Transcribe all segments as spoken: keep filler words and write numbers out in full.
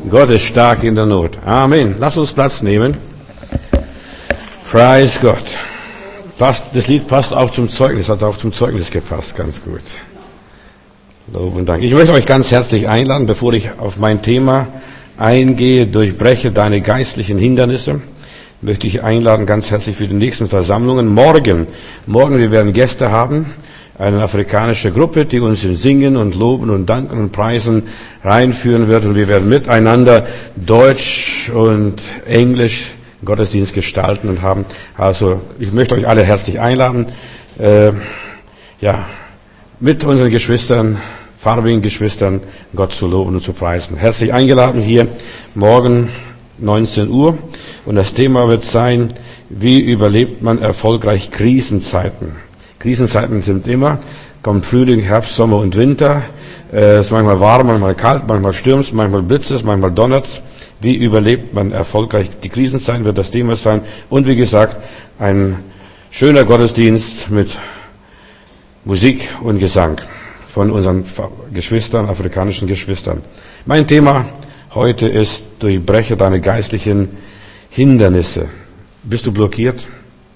Gott ist stark in der Not. Amen. Lass uns Platz nehmen. Preis Gott. Passt, das Lied passt auch zum Zeugnis, hat auch zum Zeugnis gepasst, ganz gut. Lob und Dank. Ich möchte euch ganz herzlich einladen, bevor ich auf mein Thema eingehe, durchbreche deine geistlichen Hindernisse, möchte ich einladen ganz herzlich für die nächsten Versammlungen. Morgen, morgen, wir werden Gäste haben, eine afrikanische Gruppe, die uns in Singen und Loben und Danken und Preisen reinführen wird, und wir werden miteinander Deutsch und Englisch Gottesdienst gestalten und haben. Also ich möchte euch alle herzlich einladen, äh, ja, mit unseren Geschwistern, farbigen Geschwistern, Gott zu loben und zu preisen. Herzlich eingeladen hier morgen neunzehn Uhr, und das Thema wird sein: Wie überlebt man erfolgreich Krisenzeiten? Krisenzeiten sind immer, kommt Frühling, Herbst, Sommer und Winter. Es ist manchmal warm, manchmal kalt, manchmal stürmt, manchmal blitzt es, manchmal donnert's. Wie überlebt man erfolgreich die Krisenzeiten, wird das Thema sein. Und wie gesagt, ein schöner Gottesdienst mit Musik und Gesang von unseren Geschwistern, afrikanischen Geschwistern. Mein Thema heute ist: Durchbreche deine geistlichen Hindernisse. Bist du blockiert?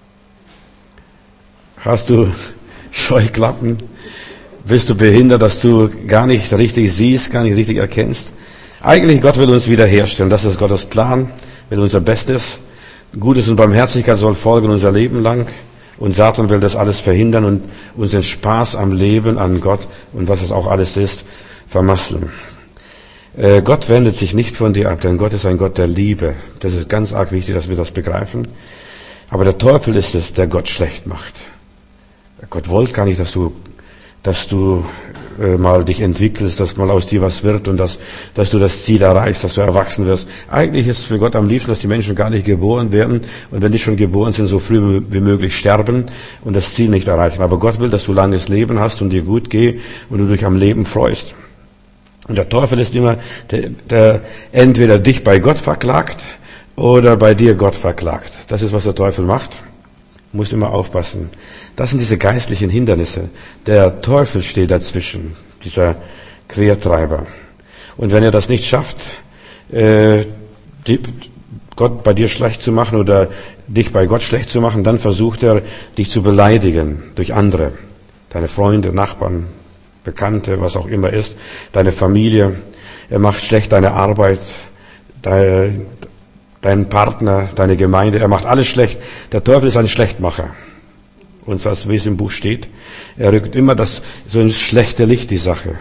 Hast du Scheuklappen? Bist du behindert, dass du gar nicht richtig siehst, gar nicht richtig erkennst? Eigentlich, Gott will uns wiederherstellen. Das ist Gottes Plan, will unser Bestes. Gutes und Barmherzigkeit soll folgen unser Leben lang. Und Satan will das alles verhindern und uns den Spaß am Leben, an Gott und was es auch alles ist, vermasseln. Äh, Gott wendet sich nicht von dir ab, denn Gott ist ein Gott der Liebe. Das ist ganz arg wichtig, dass wir das begreifen. Aber der Teufel ist es, der Gott schlecht macht. Gott wollte gar nicht, dass du, dass du äh, mal dich entwickelst, dass mal aus dir was wird und dass, dass du das Ziel erreichst, dass du erwachsen wirst. Eigentlich ist es für Gott am liebsten, dass die Menschen gar nicht geboren werden, und wenn die schon geboren sind, so früh wie möglich sterben und das Ziel nicht erreichen. Aber Gott will, dass du langes Leben hast und dir gut geht und du dich am Leben freust. Und der Teufel ist immer, der, der entweder dich bei Gott verklagt oder bei dir Gott verklagt. Das ist, was der Teufel macht. Muss immer aufpassen. Das sind diese geistlichen Hindernisse. Der Teufel steht dazwischen, dieser Quertreiber. Und wenn er das nicht schafft, äh, die, Gott bei dir schlecht zu machen oder dich bei Gott schlecht zu machen, dann versucht er, dich zu beleidigen durch andere. Deine Freunde, Nachbarn, Bekannte, was auch immer ist, deine Familie. Er macht schlecht deine Arbeit, deine, deinen Partner, deine Gemeinde. Er macht alles schlecht. Der Teufel ist ein Schlechtmacher. Und was, wie es im Buch steht, er rückt immer das, so ins schlechte Licht, die Sache.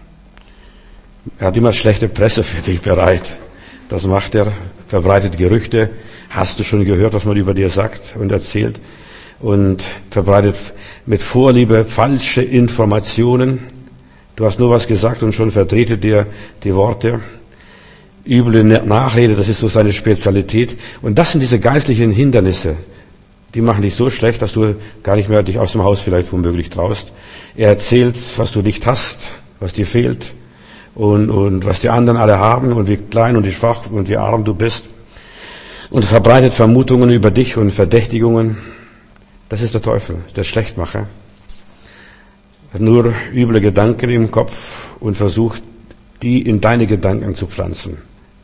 Er hat immer schlechte Presse für dich bereit. Das macht er, verbreitet Gerüchte. Hast du schon gehört, was man über dir sagt und erzählt? Und verbreitet mit Vorliebe falsche Informationen. Du hast nur was gesagt und schon verdreht dir die Worte. Üble Nachrede, das ist so seine Spezialität. Und das sind diese geistlichen Hindernisse. Die machen dich so schlecht, dass du gar nicht mehr dich aus dem Haus vielleicht womöglich traust. Er erzählt, was du nicht hast, was dir fehlt und, und was die anderen alle haben und wie klein und wie schwach und wie arm du bist. Und verbreitet Vermutungen über dich und Verdächtigungen. Das ist der Teufel, der Schlechtmacher. Hat nur üble Gedanken im Kopf und versucht, die in deine Gedanken zu pflanzen.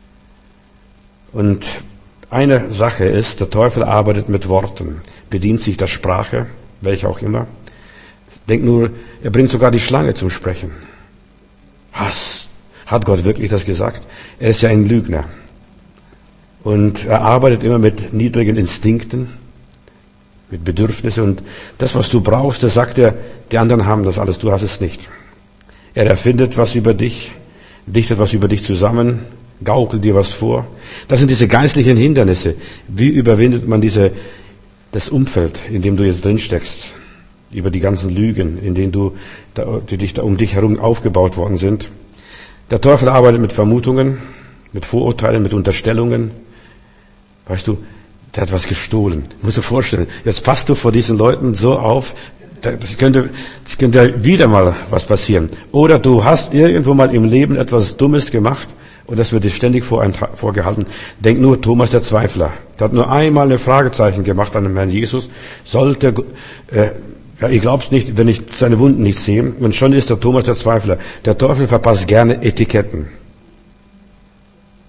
Und eine Sache ist, der Teufel arbeitet mit Worten, bedient sich der Sprache, welche auch immer. Denk nur, er bringt sogar die Schlange zum Sprechen. Was? Hat Gott wirklich das gesagt? Er ist ja ein Lügner. Und er arbeitet immer mit niedrigen Instinkten, mit Bedürfnissen. Und das, was du brauchst, das sagt er, die anderen haben das alles, du hast es nicht. Er erfindet was über dich, dichtet was über dich zusammen, gaukelt dir was vor. Das sind diese geistlichen Hindernisse. Wie überwindet man diese, das Umfeld, in dem du jetzt drin steckst, über die ganzen Lügen, in denen du, die dich da um dich herum aufgebaut worden sind? Der Teufel arbeitet mit Vermutungen, mit Vorurteilen, mit Unterstellungen. Weißt du, der hat was gestohlen. Musst du dir vorstellen. Jetzt passt du vor diesen Leuten so auf, das könnte, das könnte wieder mal was passieren. Oder du hast irgendwo mal im Leben etwas Dummes gemacht, und das wird dir ständig vorgehalten. Denk nur, Thomas der Zweifler. Der hat nur einmal eine Fragezeichen gemacht an den Herrn Jesus. Sollte, äh, ja, ihr glaubt's nicht, wenn ich seine Wunden nicht sehe. Und schon ist der Thomas der Zweifler. Der Teufel verpasst gerne Etiketten.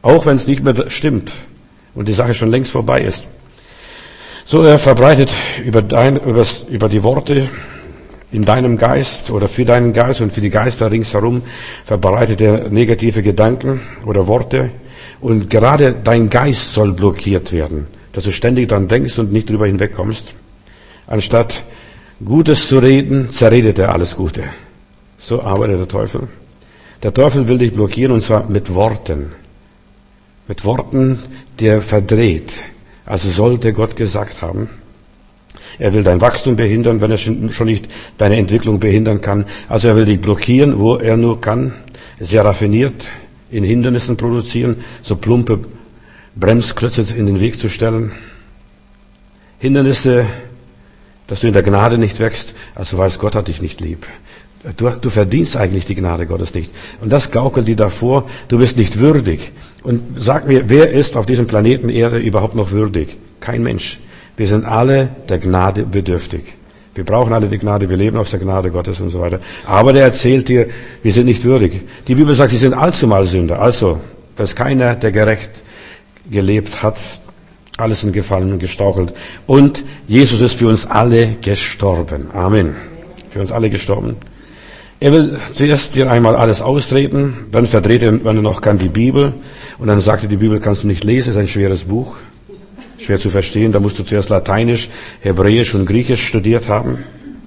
Auch wenn es nicht mehr stimmt und die Sache schon längst vorbei ist. So, er verbreitet über, dein, über die Worte in deinem Geist oder für deinen Geist und für die Geister ringsherum verbreitet er negative Gedanken oder Worte. Und gerade dein Geist soll blockiert werden, dass du ständig daran denkst und nicht drüber hinwegkommst. Anstatt Gutes zu reden, zerredet er alles Gute. So arbeitet der Teufel. Der Teufel will dich blockieren, und zwar mit Worten. Mit Worten, die er verdreht. Also sollte Gott gesagt haben. Er will dein Wachstum behindern, wenn er schon nicht deine Entwicklung behindern kann. Also er will dich blockieren, wo er nur kann. Sehr raffiniert in Hindernissen produzieren, so plumpe Bremsklötze in den Weg zu stellen. Hindernisse, dass du in der Gnade nicht wächst, also weiß Gott hat dich nicht lieb. Du, du verdienst eigentlich die Gnade Gottes nicht. Und das gaukelt dir davor, du bist nicht würdig. Und sag mir, wer ist auf diesem Planeten Erde überhaupt noch würdig? Kein Mensch. Wir sind alle der Gnade bedürftig. Wir brauchen alle die Gnade, wir leben aus der Gnade Gottes und so weiter. Aber der erzählt dir, wir sind nicht würdig. Die Bibel sagt, sie sind allzumal Sünder. Also, dass keiner, der gerecht gelebt hat, alles in Gefallen gestauchelt. Und Jesus ist für uns alle gestorben. Amen. Für uns alle gestorben. Er will zuerst dir einmal alles ausreden, dann verdreht er, wenn er noch kann, die Bibel. Und dann sagt er, die Bibel kannst du nicht lesen, ist ein schweres Buch. Schwer zu verstehen, da musst du zuerst Lateinisch, Hebräisch und Griechisch studiert haben.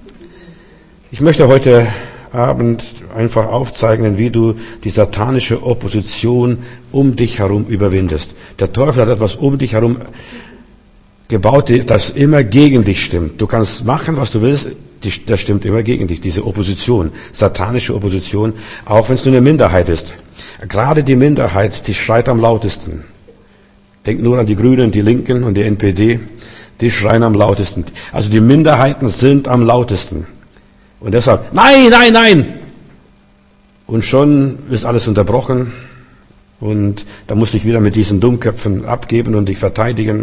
Ich möchte heute Abend einfach aufzeigen, wie du die satanische Opposition um dich herum überwindest. Der Teufel hat etwas um dich herum gebaut, das immer gegen dich stimmt. Du kannst machen, was du willst, das stimmt immer gegen dich, diese Opposition, satanische Opposition, auch wenn es nur eine Minderheit ist. Gerade die Minderheit, die schreit am lautesten. Denk nur an die Grünen, die Linken und die N P D, die schreien am lautesten. Also die Minderheiten sind am lautesten. Und deshalb, nein, nein, nein! Und schon ist alles unterbrochen. Und da musst du dich wieder mit diesen Dummköpfen abgeben und dich verteidigen.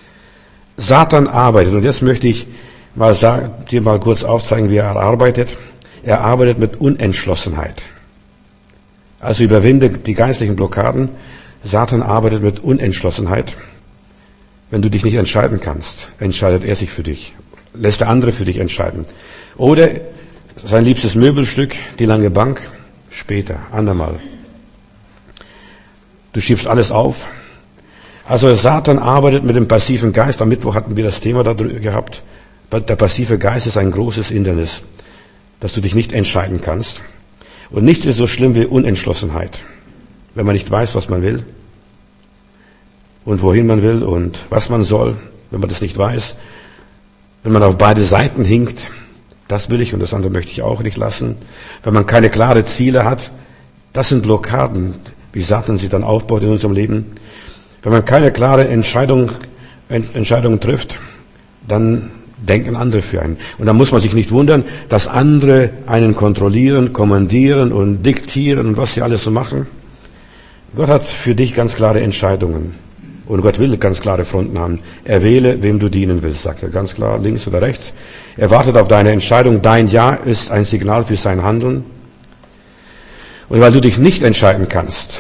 Satan arbeitet. Und jetzt möchte ich mal sagen, dir mal kurz aufzeigen, wie er arbeitet. Er arbeitet mit Unentschlossenheit. Also überwinde die geistlichen Blockaden. Satan arbeitet mit Unentschlossenheit. Wenn du dich nicht entscheiden kannst, entscheidet er sich für dich. Lässt der andere für dich entscheiden. Oder sein liebstes Möbelstück, die lange Bank, später, andermal. Du schiebst alles auf. Also Satan arbeitet mit dem passiven Geist. Am Mittwoch hatten wir das Thema da gehabt. Der passive Geist ist ein großes Hindernis, dass du dich nicht entscheiden kannst. Und nichts ist so schlimm wie Unentschlossenheit. Wenn man nicht weiß, was man will und wohin man will und was man soll, wenn man das nicht weiß, wenn man auf beide Seiten hinkt, das will ich und das andere möchte ich auch nicht lassen. Wenn man keine klaren Ziele hat, das sind Blockaden, wie Satan sie dann aufbaut in unserem Leben. Wenn man keine klare Entscheidung, Entscheidung trifft, dann denken andere für einen. Und dann muss man sich nicht wundern, dass andere einen kontrollieren, kommandieren und diktieren und was sie alles so machen. Gott hat für dich ganz klare Entscheidungen. Und Gott will ganz klare Fronten haben. Er wähle, wem du dienen willst, sagt er ganz klar, links oder rechts. Er wartet auf deine Entscheidung. Dein Ja ist ein Signal für sein Handeln. Und weil du dich nicht entscheiden kannst,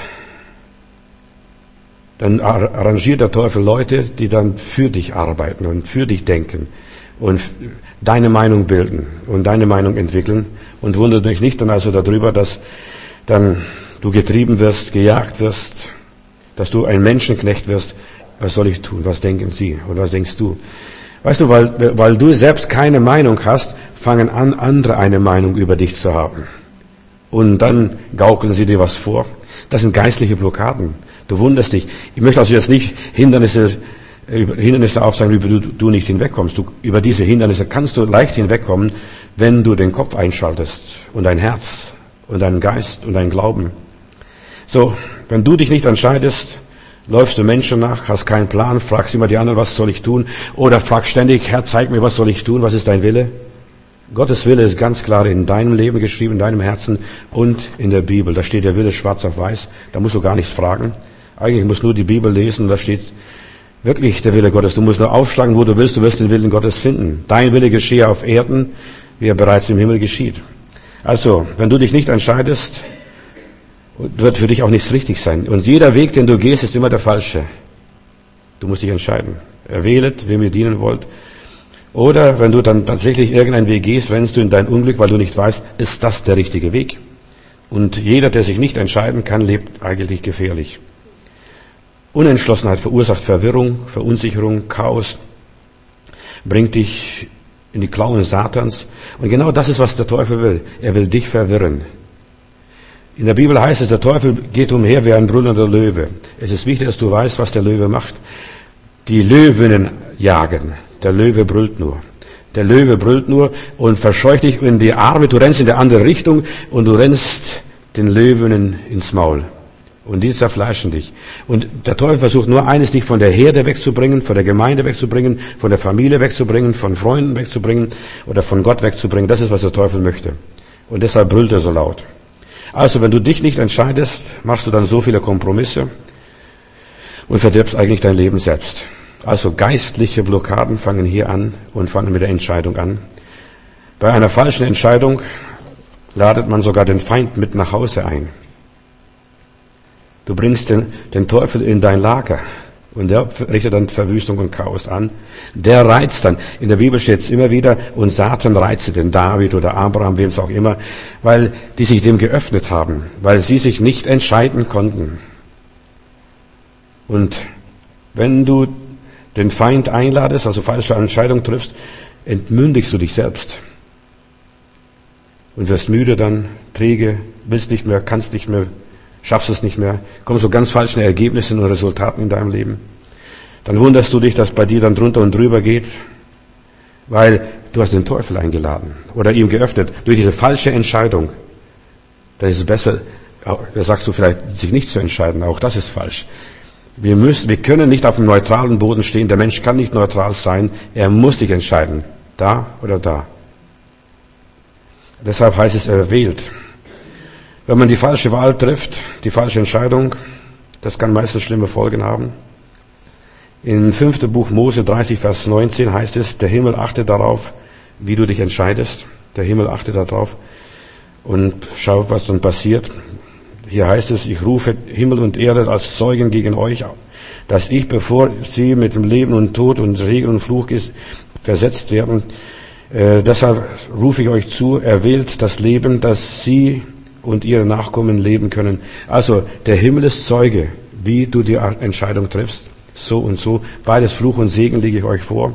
dann arrangiert der Teufel Leute, die dann für dich arbeiten und für dich denken und deine Meinung bilden und deine Meinung entwickeln. Und wundert dich nicht dann also darüber, dass dann du getrieben wirst, gejagt wirst, dass du ein Menschenknecht wirst. Was soll ich tun? Was denken sie? Und was denkst du? Weißt du, weil, weil du selbst keine Meinung hast, fangen an, andere eine Meinung über dich zu haben. Und dann gaukeln sie dir was vor. Das sind geistliche Blockaden. Du wunderst dich. Ich möchte also jetzt nicht Hindernisse, Hindernisse aufzeigen, über die du, du nicht hinwegkommst. Du, über diese Hindernisse kannst du leicht hinwegkommen, wenn du den Kopf einschaltest und dein Herz und deinen Geist und deinen Glauben. So, wenn du dich nicht entscheidest, läufst du Menschen nach, hast keinen Plan, fragst immer die anderen, was soll ich tun? Oder fragst ständig, Herr, zeig mir, was soll ich tun? Was ist dein Wille? Gottes Wille ist ganz klar in deinem Leben geschrieben, in deinem Herzen und in der Bibel. Da steht der Wille schwarz auf weiß. Da musst du gar nichts fragen. Eigentlich musst du nur die Bibel lesen und da steht wirklich der Wille Gottes. Du musst nur aufschlagen, wo du willst, du wirst den Willen Gottes finden. Dein Wille geschehe auf Erden, wie er bereits im Himmel geschieht. Also, wenn du dich nicht entscheidest Und wird für dich auch nichts richtig sein. Und jeder Weg, den du gehst, ist immer der falsche. Du musst dich entscheiden. Erwählet, wem ihr dienen wollt. Oder wenn du dann tatsächlich irgendeinen Weg gehst, rennst du in dein Unglück, weil du nicht weißt, ist das der richtige Weg? Und jeder, der sich nicht entscheiden kann, lebt eigentlich gefährlich. Unentschlossenheit verursacht Verwirrung, Verunsicherung, Chaos, bringt dich in die Klauen Satans. Und genau das ist, was der Teufel will. Er will dich verwirren. In der Bibel heißt es, der Teufel geht umher wie ein brüllender Löwe. Es ist wichtig, dass du weißt, was der Löwe macht. Die Löwinnen jagen. Der Löwe brüllt nur. Der Löwe brüllt nur und verscheucht dich in die Arme. Du rennst in die andere Richtung und du rennst den Löwinnen ins Maul. Und die zerfleischen dich. Und der Teufel versucht nur eines, dich von der Herde wegzubringen, von der Gemeinde wegzubringen, von der Familie wegzubringen, von Freunden wegzubringen oder von Gott wegzubringen. Das ist, was der Teufel möchte. Und deshalb brüllt er so laut. Also, wenn du dich nicht entscheidest, machst du dann so viele Kompromisse und verdirbst eigentlich dein Leben selbst. Also, geistliche Blockaden fangen hier an und fangen mit der Entscheidung an. Bei einer falschen Entscheidung ladet man sogar den Feind mit nach Hause ein. Du bringst den, den Teufel in dein Lager und der richtet dann Verwüstung und Chaos an. Der reizt dann. In der Bibel steht es immer wieder, und Satan reizte den David oder Abraham, wen es auch immer, weil die sich dem geöffnet haben, weil sie sich nicht entscheiden konnten. Und wenn du den Feind einladest, also falsche Entscheidung triffst, entmündigst du dich selbst. Und wirst müde dann, träge, willst nicht mehr, kannst nicht mehr, schaffst es nicht mehr, kommst zu ganz falschen Ergebnissen und Resultaten in deinem Leben. Dann wunderst du dich, dass bei dir dann drunter und drüber geht, weil du hast den Teufel eingeladen oder ihm geöffnet durch diese falsche Entscheidung. Da ist es besser, da sagst du vielleicht, sich nicht zu entscheiden, auch das ist falsch. Wir müssen, wir können nicht auf dem neutralen Boden stehen, der Mensch kann nicht neutral sein, er muss sich entscheiden, da oder da. Deshalb heißt es, er wählt. Wenn man die falsche Wahl trifft, die falsche Entscheidung, das kann meistens schlimme Folgen haben. In fünften Buch Mose dreißig, Vers neunzehn heißt es, der Himmel achtet darauf, wie du dich entscheidest. Der Himmel achtet darauf und schau, was dann passiert. Hier heißt es, ich rufe Himmel und Erde als Zeugen gegen euch, dass ich, bevor sie mit dem Leben und Tod und Segen und Fluch ist, versetzt werden, äh, deshalb rufe ich euch zu, erwählt das Leben, dass sie und ihre Nachkommen leben können. Also der Himmel ist Zeuge, wie du die Entscheidung triffst, so und so. Beides Fluch und Segen lege ich euch vor.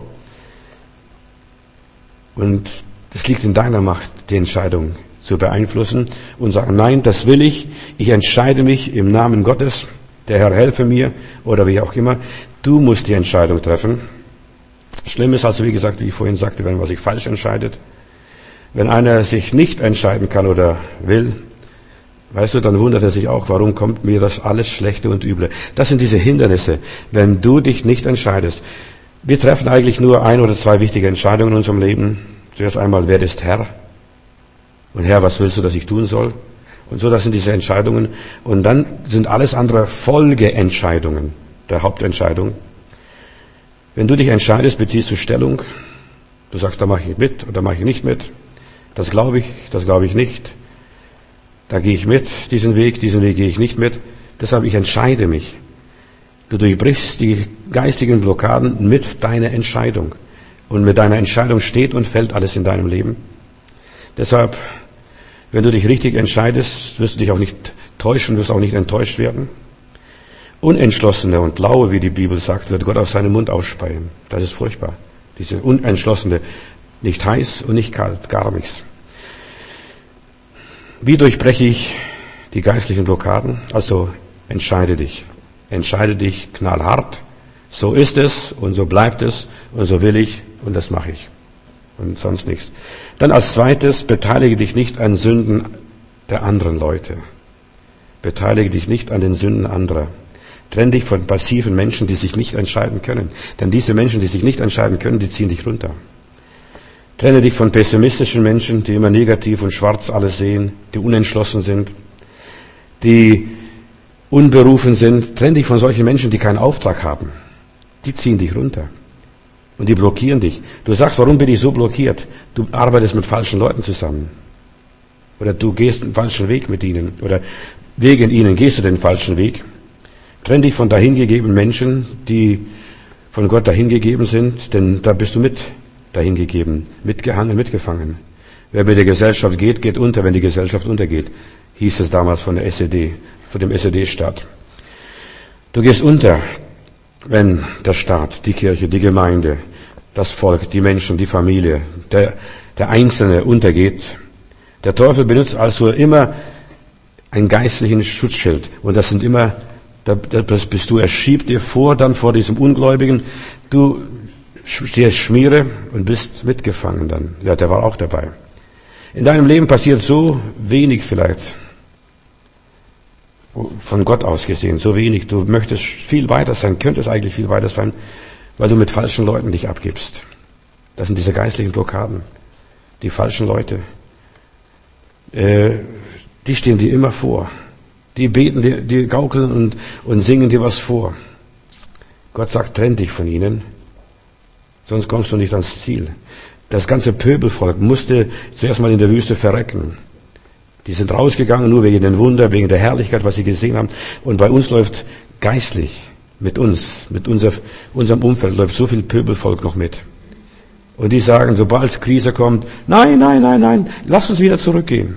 Und es liegt in deiner Macht, die Entscheidung zu beeinflussen und sagen, nein, das will ich. Ich entscheide mich im Namen Gottes. Der Herr helfe mir oder wie auch immer. Du musst die Entscheidung treffen. Schlimm ist also, wie gesagt, wie ich vorhin sagte, wenn man sich falsch entscheidet. Wenn einer sich nicht entscheiden kann oder will, weißt du, dann wundert er sich auch, warum kommt mir das alles Schlechte und Üble. Das sind diese Hindernisse, wenn du dich nicht entscheidest. Wir treffen eigentlich nur ein oder zwei wichtige Entscheidungen in unserem Leben. Zuerst einmal, wer ist Herr? Und Herr, was willst du, dass ich tun soll? Und so, das sind diese Entscheidungen. Und dann sind alles andere Folgeentscheidungen der Hauptentscheidung. Wenn du dich entscheidest, beziehst du Stellung. Du sagst, da mache ich mit oder mache ich nicht mit. Das glaube ich, das glaube ich nicht. Da gehe ich mit, diesen Weg, diesen Weg gehe ich nicht mit. Deshalb, ich entscheide mich. Du durchbrichst die geistigen Blockaden mit deiner Entscheidung. Und mit deiner Entscheidung steht und fällt alles in deinem Leben. Deshalb, wenn du dich richtig entscheidest, wirst du dich auch nicht täuschen, wirst auch nicht enttäuscht werden. Unentschlossene und Laue, wie die Bibel sagt, wird Gott aus seinem Mund ausspeien. Das ist furchtbar. Diese Unentschlossene, nicht heiß und nicht kalt, gar nichts. Wie durchbreche ich die geistlichen Blockaden? Also entscheide dich. Entscheide dich knallhart. So ist es und so bleibt es und so will ich und das mache ich. Und sonst nichts. Dann als zweites, beteilige dich nicht an Sünden der anderen Leute. Beteilige dich nicht an den Sünden anderer. Trenn dich von passiven Menschen, die sich nicht entscheiden können. Denn diese Menschen, die sich nicht entscheiden können, die ziehen dich runter. Trenne dich von pessimistischen Menschen, die immer negativ und schwarz alles sehen, die unentschlossen sind, die unberufen sind. Trenne dich von solchen Menschen, die keinen Auftrag haben. Die ziehen dich runter. Und die blockieren dich. Du sagst, warum bin ich so blockiert? Du arbeitest mit falschen Leuten zusammen. Oder du gehst einen falschen Weg mit ihnen. Oder Wegen ihnen gehst du den falschen Weg. Trenn dich von dahingegebenen Menschen, die von Gott dahingegeben sind, denn da bist du mit dahingegeben, mitgehangen, mitgefangen. Wer mit der Gesellschaft geht, geht unter, wenn die Gesellschaft untergeht, hieß es damals von der S E D, von dem S E D-Staat. Du gehst unter, wenn der Staat, die Kirche, die Gemeinde, das Volk, die Menschen, die Familie, der, der Einzelne untergeht. Der Teufel benutzt also immer ein geistlichen Schutzschild. Und das sind immer, das bist du, er schiebt dir vor, dann vor diesem Ungläubigen, du stehst Schmiere und bist mitgefangen dann. Ja, der war auch dabei. In deinem Leben passiert so wenig vielleicht, von Gott aus gesehen, so wenig. Du möchtest viel weiter sein, könntest eigentlich viel weiter sein, weil du mit falschen Leuten dich abgibst. Das sind diese geistlichen Blockaden. Die falschen Leute, äh, die stehen dir immer vor. Die beten dir, die gaukeln und, und singen dir was vor. Gott sagt, trenn dich von ihnen, sonst kommst du nicht ans Ziel. Das ganze Pöbelvolk musste zuerst mal in der Wüste verrecken. Die sind rausgegangen nur wegen den Wunder, wegen der Herrlichkeit, was sie gesehen haben. Und bei uns läuft geistlich, mit uns, mit unser, unserem Umfeld läuft so viel Pöbelvolk noch mit. Und die sagen, sobald Krise kommt, nein, nein, nein, nein, lass uns wieder zurückgehen.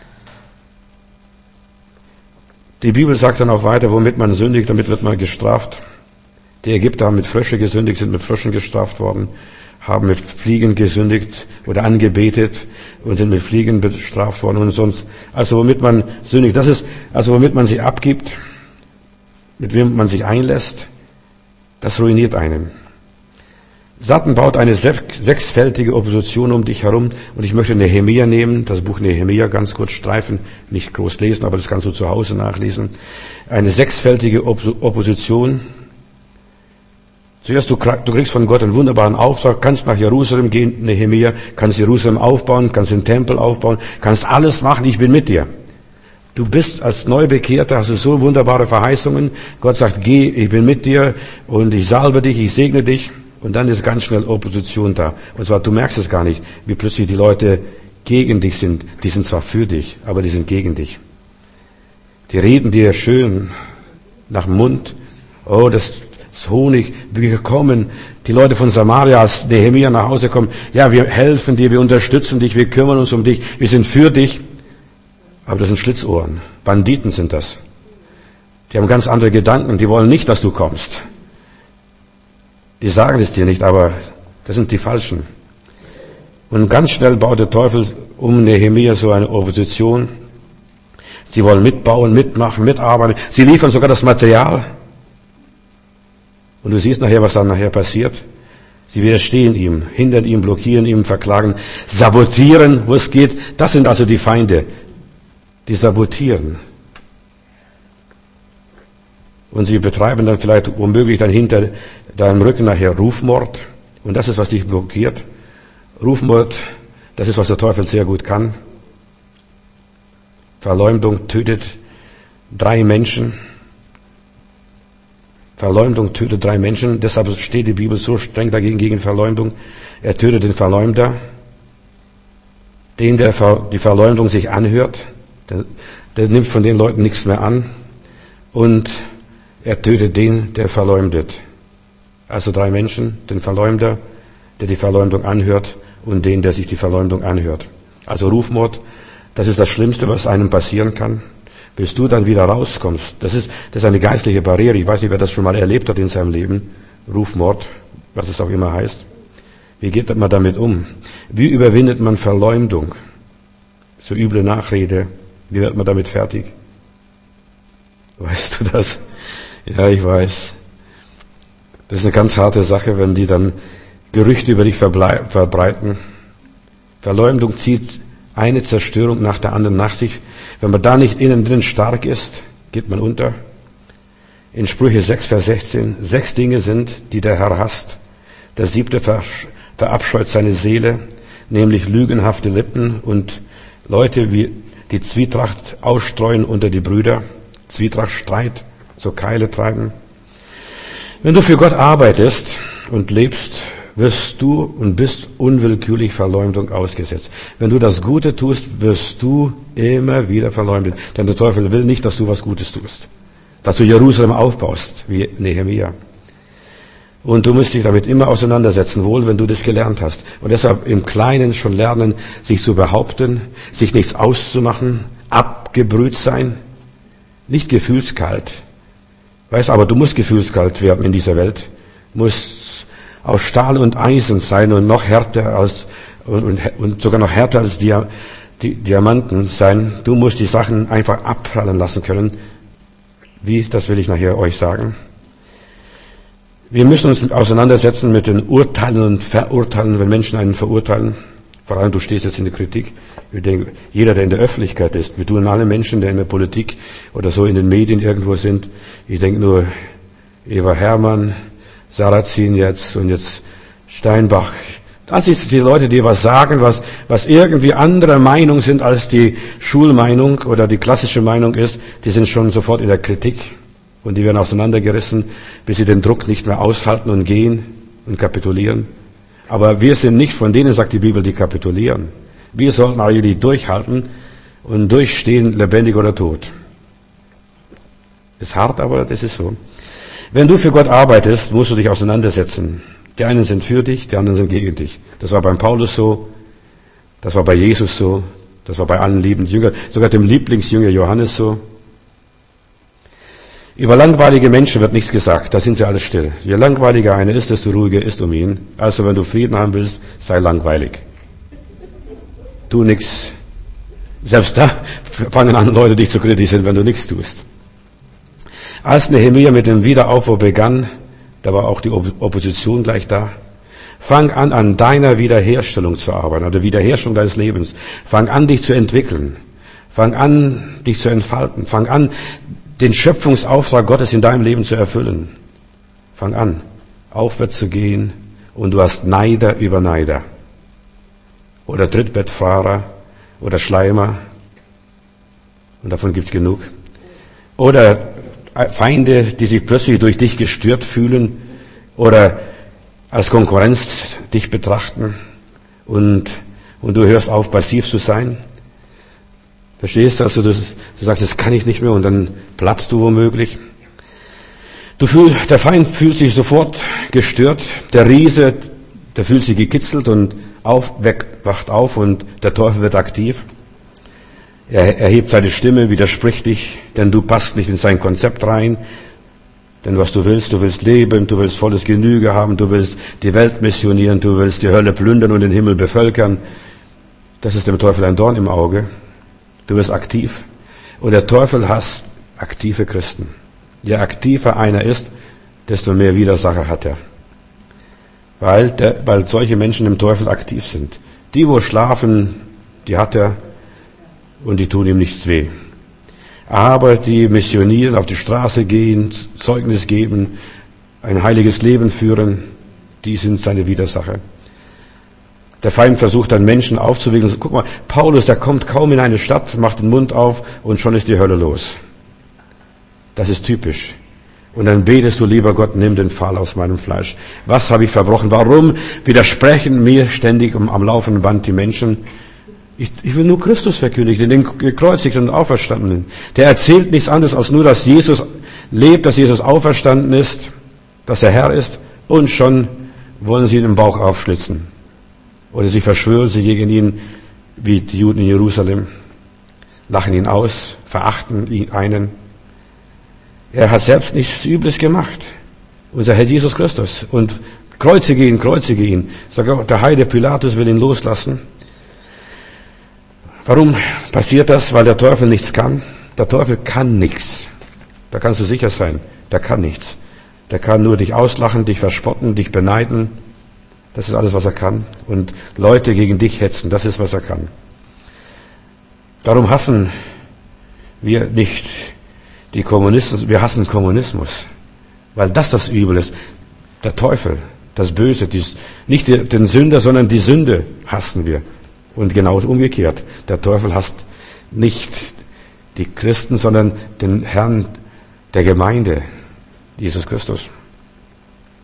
Die Bibel sagt dann auch weiter, womit man sündigt, damit wird man gestraft. Die Ägypter haben mit Frösche gesündigt, sind mit Fröschen gestraft worden, haben mit Fliegen gesündigt oder angebetet und sind mit Fliegen bestraft worden und sonst. Also womit man sündigt, das ist, also womit man sich abgibt, mit wem man sich einlässt, das ruiniert einen. Satan baut eine sechsfältige Opposition um dich herum und ich möchte Nehemia nehmen, das Buch Nehemia ganz kurz streifen, nicht groß lesen, aber das kannst du zu Hause nachlesen. Eine sechsfältige Opposition. Zuerst, du kriegst von Gott einen wunderbaren Auftrag, kannst nach Jerusalem gehen, Nehemia, kannst Jerusalem aufbauen, kannst den Tempel aufbauen, kannst alles machen, ich bin mit dir. Du bist als Neubekehrter, hast du so wunderbare Verheißungen. Gott sagt, geh, ich bin mit dir und ich salbe dich, ich segne dich. Und dann ist ganz schnell Opposition da. Und zwar, du merkst es gar nicht, wie plötzlich die Leute gegen dich sind. Die sind zwar für dich, aber die sind gegen dich. Die reden dir schön nach dem Mund. Oh, das ist Honig. Wir kommen, die Leute von Samaria, als Nehemia nach Hause kommen. Ja, wir helfen dir, wir unterstützen dich, wir kümmern uns um dich, wir sind für dich. Aber das sind Schlitzohren. Banditen sind das. Die haben ganz andere Gedanken. Die wollen nicht, dass du kommst. Die sagen es dir nicht, aber das sind die Falschen. Und ganz schnell baut der Teufel um Nehemia so eine Opposition. Sie wollen mitbauen, mitmachen, mitarbeiten. Sie liefern sogar das Material. Und du siehst nachher, was dann nachher passiert. Sie widerstehen ihm, hindern ihn, blockieren ihn, verklagen, sabotieren, wo es geht. Das sind also die Feinde, die sabotieren. Und sie betreiben dann vielleicht womöglich dann hinter deinem Rücken nachher Rufmord. Und das ist, was dich blockiert. Rufmord, das ist, was der Teufel sehr gut kann. Verleumdung tötet drei Menschen. Verleumdung tötet drei Menschen. Deshalb steht die Bibel so streng dagegen, gegen Verleumdung. Er tötet den Verleumder. Den, der die Verleumdung sich anhört. Der, der nimmt von den Leuten nichts mehr an. Und er tötet den, der verleumdet. Also drei Menschen, den Verleumder, der die Verleumdung anhört und den, der sich die Verleumdung anhört. Also Rufmord, das ist das Schlimmste, was einem passieren kann. Bis du dann wieder rauskommst. Das ist, das ist eine geistliche Barriere. Ich weiß nicht, wer das schon mal erlebt hat in seinem Leben. Rufmord, was es auch immer heißt. Wie geht man damit um? Wie überwindet man Verleumdung? So üble Nachrede. Wie wird man damit fertig? Weißt du das? Ja, ich weiß. Das ist eine ganz harte Sache, wenn die dann Gerüchte über dich verbreiten. Verleumdung zieht eine Zerstörung nach der anderen nach sich. Wenn man da nicht innen drin stark ist, geht man unter. In Sprüche sechs, Vers sechzehn, sechs Dinge sind, die der Herr hasst. Der siebte verabscheut seine Seele, nämlich lügenhafte Lippen und Leute, wie die Zwietracht ausstreuen unter die Brüder, Zwietracht, Streit, so Keile treiben. Wenn du für Gott arbeitest und lebst wirst du und bist unwillkürlich Verleumdung ausgesetzt. Wenn du das Gute tust, wirst du immer wieder verleumdet. Denn der Teufel will nicht, dass du was Gutes tust. Dass du Jerusalem aufbaust, wie Nehemia. Und du musst dich damit immer auseinandersetzen, wohl wenn du das gelernt hast. Und deshalb im Kleinen schon lernen, sich zu behaupten, sich nichts auszumachen, abgebrüht sein, nicht gefühlskalt. Weißt, aber du musst gefühlskalt werden in dieser Welt, musst aus Stahl und Eisen sein und noch härter als und, und, und sogar noch härter als Dia, die Diamanten sein. Du musst die Sachen einfach abprallen lassen können. Wie, das will ich nachher euch sagen. Wir müssen uns auseinandersetzen mit den Urteilen und Verurteilen, wenn Menschen einen verurteilen. Vor allem, du stehst jetzt in der Kritik. Ich denke, jeder, der in der Öffentlichkeit ist, wir tun alle Menschen, die in der Politik oder so in den Medien irgendwo sind. Ich denke nur Eva Hermann, Sarrazin jetzt und jetzt Steinbach. Das sind die Leute, die was sagen, was, was irgendwie anderer Meinung sind, als die Schulmeinung oder die klassische Meinung ist. Die sind schon sofort in der Kritik und die werden auseinandergerissen, bis sie den Druck nicht mehr aushalten und gehen und kapitulieren. Aber wir sind nicht von denen, sagt die Bibel, die kapitulieren. Wir sollten eigentlich durchhalten und durchstehen, lebendig oder tot. Ist hart, aber das ist so. Wenn du für Gott arbeitest, musst du dich auseinandersetzen. Die einen sind für dich, die anderen sind gegen dich. Das war beim Paulus so, das war bei Jesus so, das war bei allen liebenden Jüngern, sogar dem Lieblingsjünger Johannes so. Über langweilige Menschen wird nichts gesagt, da sind sie alle still. Je langweiliger einer ist, desto ruhiger ist um ihn. Also wenn du Frieden haben willst, sei langweilig. Tu nichts. Selbst da fangen an, Leute dich zu kritisieren, wenn du nichts tust. Als Nehemia mit dem Wiederaufbau begann, da war auch die Opposition gleich da. Fang an, an deiner Wiederherstellung zu arbeiten, an der Wiederherstellung deines Lebens. Fang an, dich zu entwickeln. Fang an, dich zu entfalten. Fang an, den Schöpfungsauftrag Gottes in deinem Leben zu erfüllen. Fang an, aufwärts zu gehen und du hast Neider über Neider. Oder Trittbettfahrer oder Schleimer. Und davon gibt's genug. Oder Feinde, die sich plötzlich durch dich gestört fühlen oder als Konkurrenz dich betrachten und, und du hörst auf, passiv zu sein. Verstehst du? Also du, du sagst, das kann ich nicht mehr und dann platzt du womöglich. Du fühl, der Feind fühlt sich sofort gestört. Der Riese, der fühlt sich gekitzelt und auf, weg, wacht auf und der Teufel wird aktiv. Er erhebt seine Stimme, widerspricht dich, denn du passt nicht in sein Konzept rein. Denn was du willst, du willst leben, du willst volles Genüge haben, du willst die Welt missionieren, du willst die Hölle plündern und den Himmel bevölkern. Das ist dem Teufel ein Dorn im Auge. Du wirst aktiv. Und der Teufel hasst aktive Christen. Je aktiver einer ist, desto mehr Widersacher hat er. Weil, der, weil solche Menschen im Teufel aktiv sind. Die, wo schlafen, die hat er und die tun ihm nichts weh. Aber die missionieren, auf die Straße gehen, Zeugnis geben, ein heiliges Leben führen, die sind seine Widersacher. Der Feind versucht dann Menschen aufzuwiegeln. Guck mal, Paulus, der kommt kaum in eine Stadt, macht den Mund auf und schon ist die Hölle los. Das ist typisch. Und dann betest du, lieber Gott, nimm den Pfahl aus meinem Fleisch. Was habe ich verbrochen? Warum widersprechen mir ständig am laufenden Band die Menschen? Ich, ich will nur Christus verkündigen, den gekreuzigten und Auferstandenen. Der erzählt nichts anderes als nur, dass Jesus lebt, dass Jesus auferstanden ist, dass er Herr ist und schon wollen sie ihn im Bauch aufschlitzen. Oder sie verschwören sie gegen ihn, wie die Juden in Jerusalem, lachen ihn aus, verachten ihn einen. Er hat selbst nichts Übles gemacht. Unser Herr Jesus Christus. Und kreuzige ihn, kreuzige ihn. Sogar der Heide Pilatus will ihn loslassen. Warum passiert das? Weil der Teufel nichts kann. Der Teufel kann nichts. Da kannst du sicher sein. Der kann nichts. Der kann nur dich auslachen, dich verspotten, dich beneiden. Das ist alles, was er kann. Und Leute gegen dich hetzen. Das ist, was er kann. Darum hassen wir nicht die Kommunisten. Wir hassen Kommunismus. Weil das das Übel ist. Der Teufel, das Böse, dies, nicht den Sünder, sondern die Sünde hassen wir. Und genau umgekehrt. Der Teufel hasst nicht die Christen, sondern den Herrn der Gemeinde, Jesus Christus.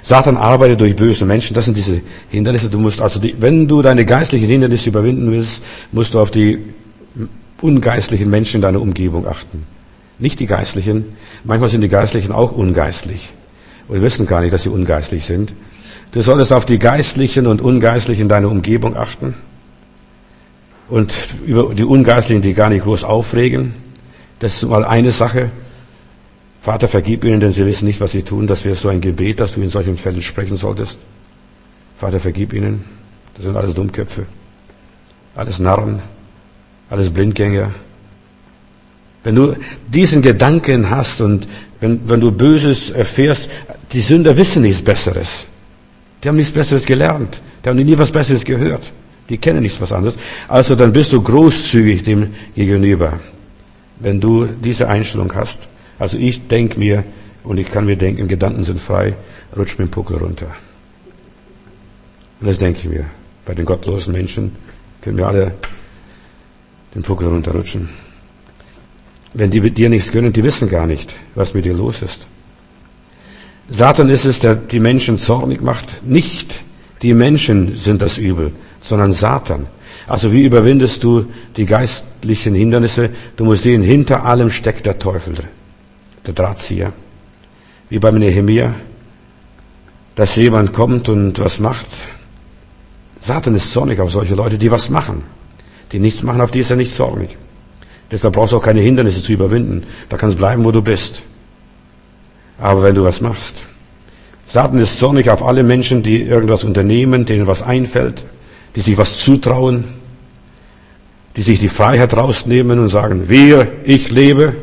Satan arbeitet durch böse Menschen. Das sind diese Hindernisse. Du musst also, die, wenn du deine geistlichen Hindernisse überwinden willst, musst du auf die ungeistlichen Menschen in deiner Umgebung achten. Nicht die Geistlichen. Manchmal sind die Geistlichen auch ungeistlich. Und wir wissen gar nicht, dass sie ungeistlich sind. Du solltest auf die Geistlichen und Ungeistlichen in deiner Umgebung achten. Und über die Ungeistlichen, die gar nicht groß aufregen. Das ist mal eine Sache. Vater, vergib ihnen, denn sie wissen nicht, was sie tun. Das wäre so ein Gebet, dass du in solchen Fällen sprechen solltest. Vater, vergib ihnen. Das sind alles Dummköpfe. Alles Narren. Alles Blindgänger. Wenn du diesen Gedanken hast und wenn, wenn du Böses erfährst, die Sünder wissen nichts Besseres. Die haben nichts Besseres gelernt. Die haben nie was Besseres gehört. Die kennen nichts was anderes. Also dann bist du großzügig dem gegenüber, wenn du diese Einstellung hast. Also ich denke mir, und ich kann mir denken, Gedanken sind frei, rutscht mit dem Puckel runter. Und das denke ich mir. Bei den gottlosen Menschen können wir alle den Puckel runterrutschen. Wenn die mit dir nichts gönnen, die wissen gar nicht, was mit dir los ist. Satan ist es, der die Menschen zornig macht. Nicht die Menschen sind das Übel, sondern Satan. Also wie überwindest du die geistlichen Hindernisse? Du musst sehen, hinter allem steckt der Teufel, der Drahtzieher. Wie beim Nehemia, dass jemand kommt und was macht. Satan ist zornig auf solche Leute, die was machen. Die nichts machen, auf die ist er nicht zornig. Deshalb brauchst du auch keine Hindernisse zu überwinden. Da kannst du bleiben, wo du bist. Aber wenn du was machst. Satan ist zornig auf alle Menschen, die irgendwas unternehmen, denen was einfällt, die sich was zutrauen, die sich die Freiheit rausnehmen und sagen, wir, ich lebe.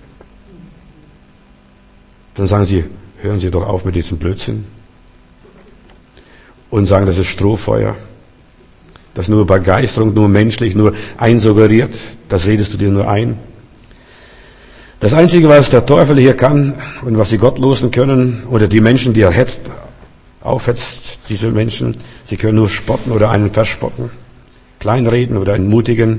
Dann sagen sie, hören Sie doch auf mit diesem Blödsinn. Und sagen, das ist Strohfeuer. Das ist nur Begeisterung, nur menschlich, nur einsuggeriert. Das redest du dir nur ein. Das Einzige, was der Teufel hier kann und was die Gottlosen können oder die Menschen, die er hetzt, aufhetzt, diese Menschen, sie können nur spotten oder einen verspotten, kleinreden oder entmutigen.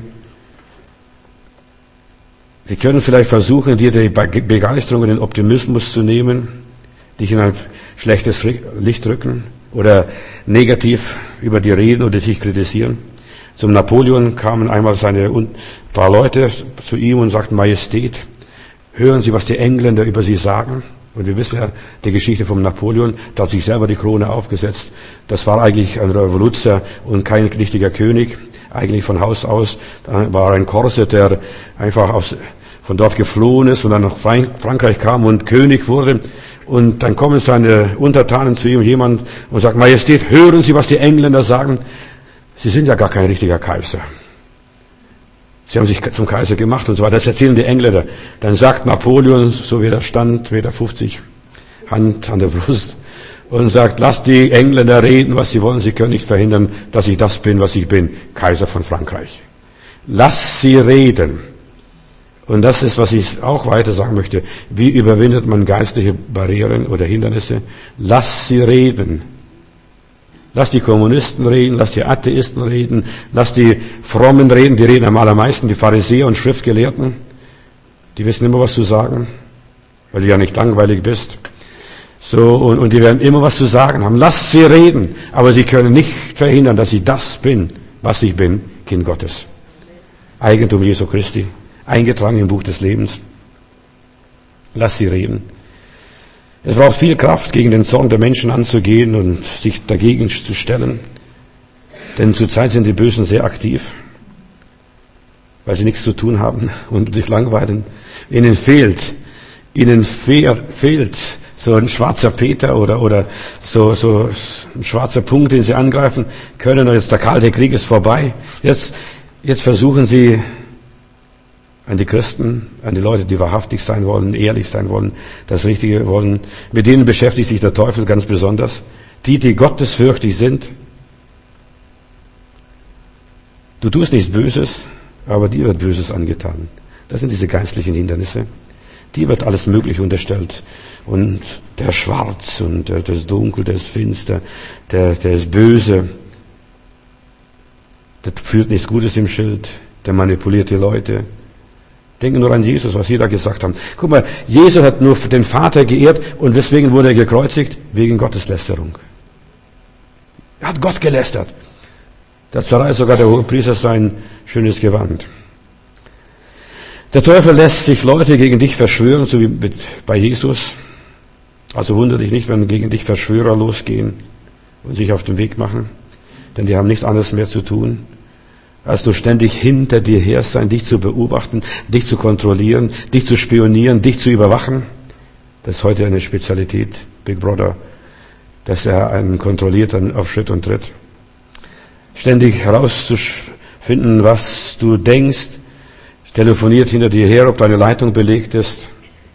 Sie können vielleicht versuchen, dir die Begeisterung und den Optimismus zu nehmen, dich in ein schlechtes Licht rücken oder negativ über dir reden oder dich kritisieren. Zum Napoleon kamen einmal seine ein paar Leute zu ihm und sagten, Majestät, hören Sie, was die Engländer über Sie sagen? Und wir wissen ja die Geschichte vom Napoleon, der hat sich selber die Krone aufgesetzt. Das war eigentlich ein Revoluzer und kein richtiger König, eigentlich von Haus aus. Da war ein Korse, der einfach aus, von dort geflohen ist und dann nach Frankreich kam und König wurde. Und dann kommen seine Untertanen zu ihm, jemand, und sagt, Majestät, hören Sie, was die Engländer sagen? Sie sind ja gar kein richtiger Kaiser. Sie haben sich zum Kaiser gemacht und so weiter. Das erzählen die Engländer. Dann sagt Napoleon, so wie er stand, Meter fünfzig, Hand an der Brust, und sagt, lasst die Engländer reden, was sie wollen. Sie können nicht verhindern, dass ich das bin, was ich bin, Kaiser von Frankreich. Lasst sie reden. Und das ist, was ich auch weiter sagen möchte. Wie überwindet man geistliche Barrieren oder Hindernisse? Lasst sie reden. Lass die Kommunisten reden, lass die Atheisten reden, lass die Frommen reden, die reden am allermeisten, die Pharisäer und Schriftgelehrten. Die wissen immer, was zu sagen, weil du ja nicht langweilig bist. So, und, und die werden immer was zu sagen haben. Lass sie reden, aber sie können nicht verhindern, dass ich das bin, was ich bin, Kind Gottes. Eigentum Jesu Christi, eingetragen im Buch des Lebens. Lass sie reden. Es braucht viel Kraft, gegen den Zorn der Menschen anzugehen und sich dagegen zu stellen. Denn zurzeit sind die Bösen sehr aktiv, weil sie nichts zu tun haben und sich langweilen. Ihnen fehlt, ihnen fehl, fehlt so ein schwarzer Peter oder, oder so, so ein schwarzer Punkt, den sie angreifen können. Und jetzt der Kalte Krieg ist vorbei. Jetzt, jetzt versuchen sie, an die Christen, an die Leute, die wahrhaftig sein wollen, ehrlich sein wollen, das Richtige wollen. Mit denen beschäftigt sich der Teufel ganz besonders. Die, die gottesfürchtig sind. Du tust nichts Böses, aber dir wird Böses angetan. Das sind diese geistlichen Hindernisse. Dir wird alles Mögliche unterstellt. Und der ist schwarz und der, der ist dunkel, der ist finster, der, der ist böse. Der führt nichts Gutes im Schild, der manipuliert die Leute. Denke nur an Jesus, was Sie da gesagt haben. Guck mal, Jesus hat nur den Vater geehrt und weswegen wurde er gekreuzigt? Wegen Gotteslästerung. Er hat Gott gelästert. Da zerreißt sogar der Hohepriester sein schönes Gewand. Der Teufel lässt sich Leute gegen dich verschwören, so wie bei Jesus. Also wundere dich nicht, wenn gegen dich Verschwörer losgehen und sich auf den Weg machen, denn die haben nichts anderes mehr zu tun, als nur ständig hinter dir her sein, dich zu beobachten, dich zu kontrollieren, dich zu spionieren, dich zu überwachen. Das ist heute eine Spezialität, Big Brother, dass er einen kontrolliert auf Schritt und Tritt. Ständig herauszufinden, was du denkst, telefoniert hinter dir her, ob deine Leitung belegt ist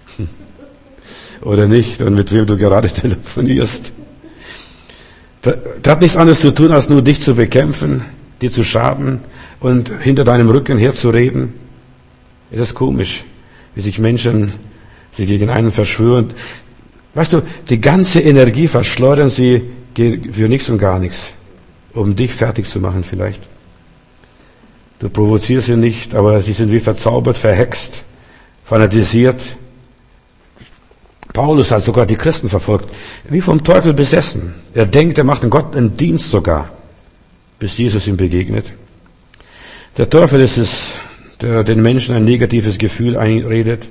oder nicht und mit wem du gerade telefonierst. Der hat nichts anderes zu tun, als nur dich zu bekämpfen, dir zu schaden und hinter deinem Rücken herzureden. Es ist komisch, wie sich Menschen sie gegen einen verschwören. Weißt du, die ganze Energie verschleudern sie für nichts und gar nichts, um dich fertig zu machen vielleicht. Du provozierst sie nicht, aber sie sind wie verzaubert, verhext, fanatisiert. Paulus hat sogar die Christen verfolgt, wie vom Teufel besessen. Er denkt, er macht Gott einen Dienst sogar, bis Jesus ihm begegnet. Der Teufel ist es, der den Menschen ein negatives Gefühl einredet.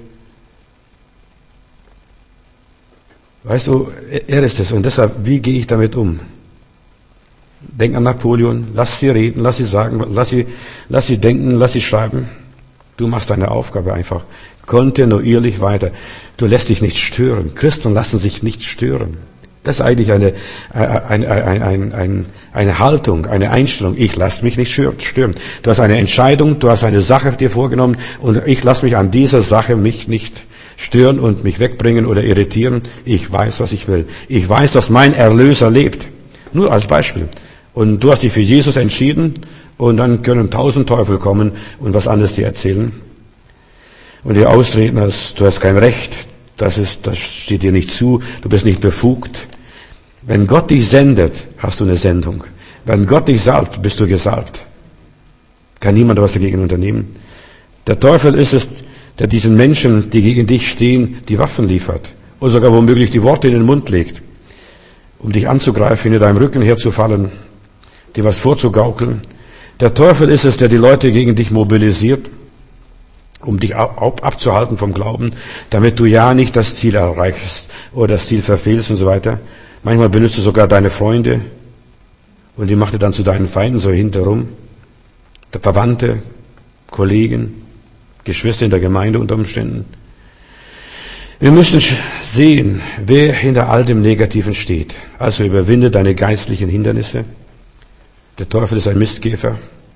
Weißt du, er ist es. Und deshalb, wie gehe ich damit um? Denk an Napoleon, lass sie reden, lass sie sagen, lass sie, lass sie denken, lass sie schreiben. Du machst deine Aufgabe einfach kontinuierlich weiter. Du lässt dich nicht stören. Christen lassen sich nicht stören. Das ist eigentlich eine, eine, eine, eine, eine, eine Haltung, eine Einstellung. Ich lasse mich nicht stören. Du hast eine Entscheidung, du hast eine Sache dir vorgenommen und ich lasse mich an dieser Sache mich nicht stören und mich wegbringen oder irritieren. Ich weiß, was ich will. Ich weiß, dass mein Erlöser lebt. Nur als Beispiel. Und du hast dich für Jesus entschieden und dann können tausend Teufel kommen und was anderes dir erzählen. Und dir ausreden, dass du hast kein Recht, das ist, das steht dir nicht zu, du bist nicht befugt. Wenn Gott dich sendet, hast du eine Sendung. Wenn Gott dich salbt, bist du gesalbt. Kann niemand was dagegen unternehmen. Der Teufel ist es, der diesen Menschen, die gegen dich stehen, die Waffen liefert. Oder sogar womöglich die Worte in den Mund legt, um dich anzugreifen, hinter deinem Rücken herzufallen, dir was vorzugaukeln. Der Teufel ist es, der die Leute gegen dich mobilisiert, um dich abzuhalten vom Glauben, damit du ja nicht das Ziel erreichst oder das Ziel verfehlst und so weiter. Manchmal benutzt du sogar deine Freunde und die macht er dann zu deinen Feinden so hinterrum. Verwandte, Kollegen, Geschwister in der Gemeinde unter Umständen. Wir müssen sehen, wer hinter all dem Negativen steht. Also überwinde deine geistlichen Hindernisse. Der Teufel ist ein Mistkäfer.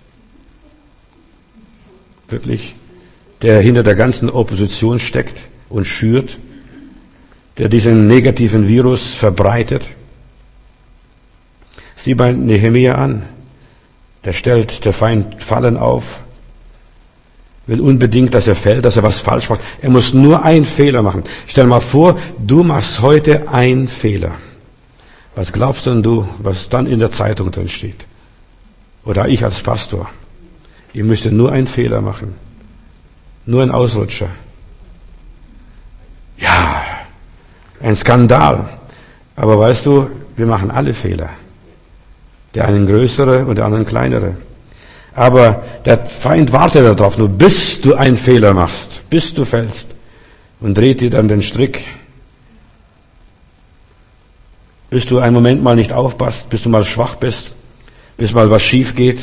Wirklich. Der hinter der ganzen Opposition steckt und schürt. Der diesen negativen Virus verbreitet. Sieh bei Nehemia an. Der stellt der Feind Fallen auf. Will unbedingt, dass er fällt, dass er was falsch macht. Er muss nur einen Fehler machen. Stell dir mal vor, du machst heute einen Fehler. Was glaubst denn du, was dann in der Zeitung drin steht? Oder ich als Pastor. Ich möchte nur einen Fehler machen. Nur ein Ausrutscher. Ja, ein Skandal. Aber weißt du, wir machen alle Fehler. Der einen größere und der anderen kleinere. Aber der Feind wartet darauf, nur bis du einen Fehler machst, bis du fällst und dreht dir dann den Strick. Bis du einen Moment mal nicht aufpasst, bis du mal schwach bist, bis mal was schief geht,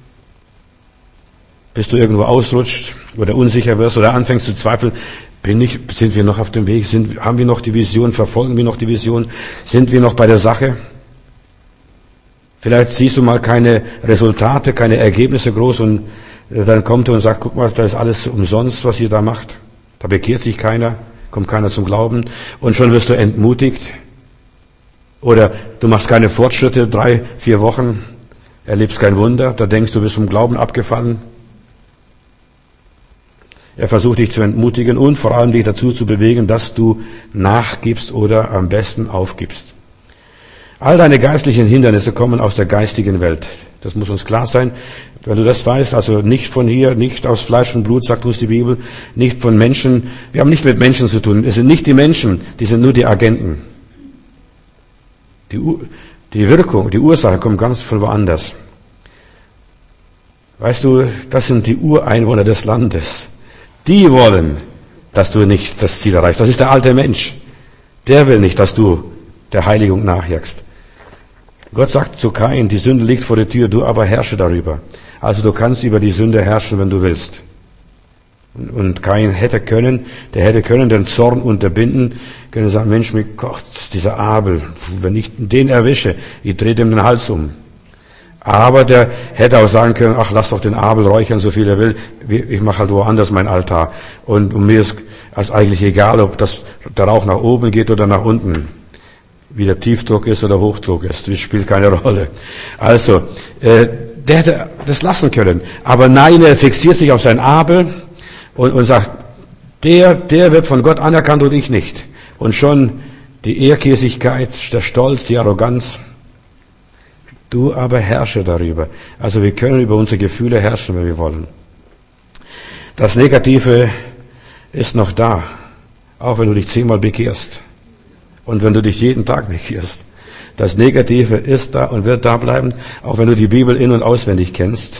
bis du irgendwo ausrutscht oder unsicher wirst oder anfängst zu zweifeln. Bin ich, sind wir noch auf dem Weg? Sind, haben wir noch die Vision? Verfolgen wir noch die Vision? Sind wir noch bei der Sache? Vielleicht siehst du mal keine Resultate, keine Ergebnisse groß und dann kommt er und sagt, guck mal, das ist alles umsonst, was ihr da macht. Da bekehrt sich keiner, kommt keiner zum Glauben und schon wirst du entmutigt. Oder du machst keine Fortschritte, drei, vier Wochen, erlebst kein Wunder, da denkst du, bist vom Glauben abgefallen. Er versucht dich zu entmutigen und vor allem dich dazu zu bewegen, dass du nachgibst oder am besten aufgibst. All deine geistlichen Hindernisse kommen aus der geistigen Welt. Das muss uns klar sein. Wenn du das weißt, also nicht von hier, nicht aus Fleisch und Blut, sagt uns die Bibel, nicht von Menschen. Wir haben nicht mit Menschen zu tun. Es sind nicht die Menschen, die sind nur die Agenten. Die, die Wirkung, die Ursache kommt ganz von woanders. Weißt du, das sind die Ureinwohner des Landes. Die wollen, dass du nicht das Ziel erreichst. Das ist der alte Mensch. Der will nicht, dass du der Heiligung nachjagst. Gott sagt zu Kain, die Sünde liegt vor der Tür, du aber herrsche darüber. Also du kannst über die Sünde herrschen, wenn du willst. Und Kain hätte können, der hätte können den Zorn unterbinden, können sagen, Mensch, mit Gott, dieser Abel, wenn ich den erwische, ich drehe dem den Hals um. Aber der hätte auch sagen können, ach, lass doch den Abel räuchern, so viel er will, ich mache halt woanders mein Altar. Und, und mir ist also eigentlich egal, ob das, der Rauch nach oben geht oder nach unten. Wie der Tiefdruck ist oder Hochdruck ist, das spielt keine Rolle. Also, äh, der hätte das lassen können. Aber nein, er fixiert sich auf sein Abel und, und sagt, der, der wird von Gott anerkannt und ich nicht. Und schon die Ehrkäsigkeit, der Stolz, die Arroganz. Du aber herrsche darüber. Also wir können über unsere Gefühle herrschen, wenn wir wollen. Das Negative ist noch da, auch wenn du dich zehnmal bekehrst. Und wenn du dich jeden Tag bekehrst. Das Negative ist da und wird da bleiben, auch wenn du die Bibel in- und auswendig kennst.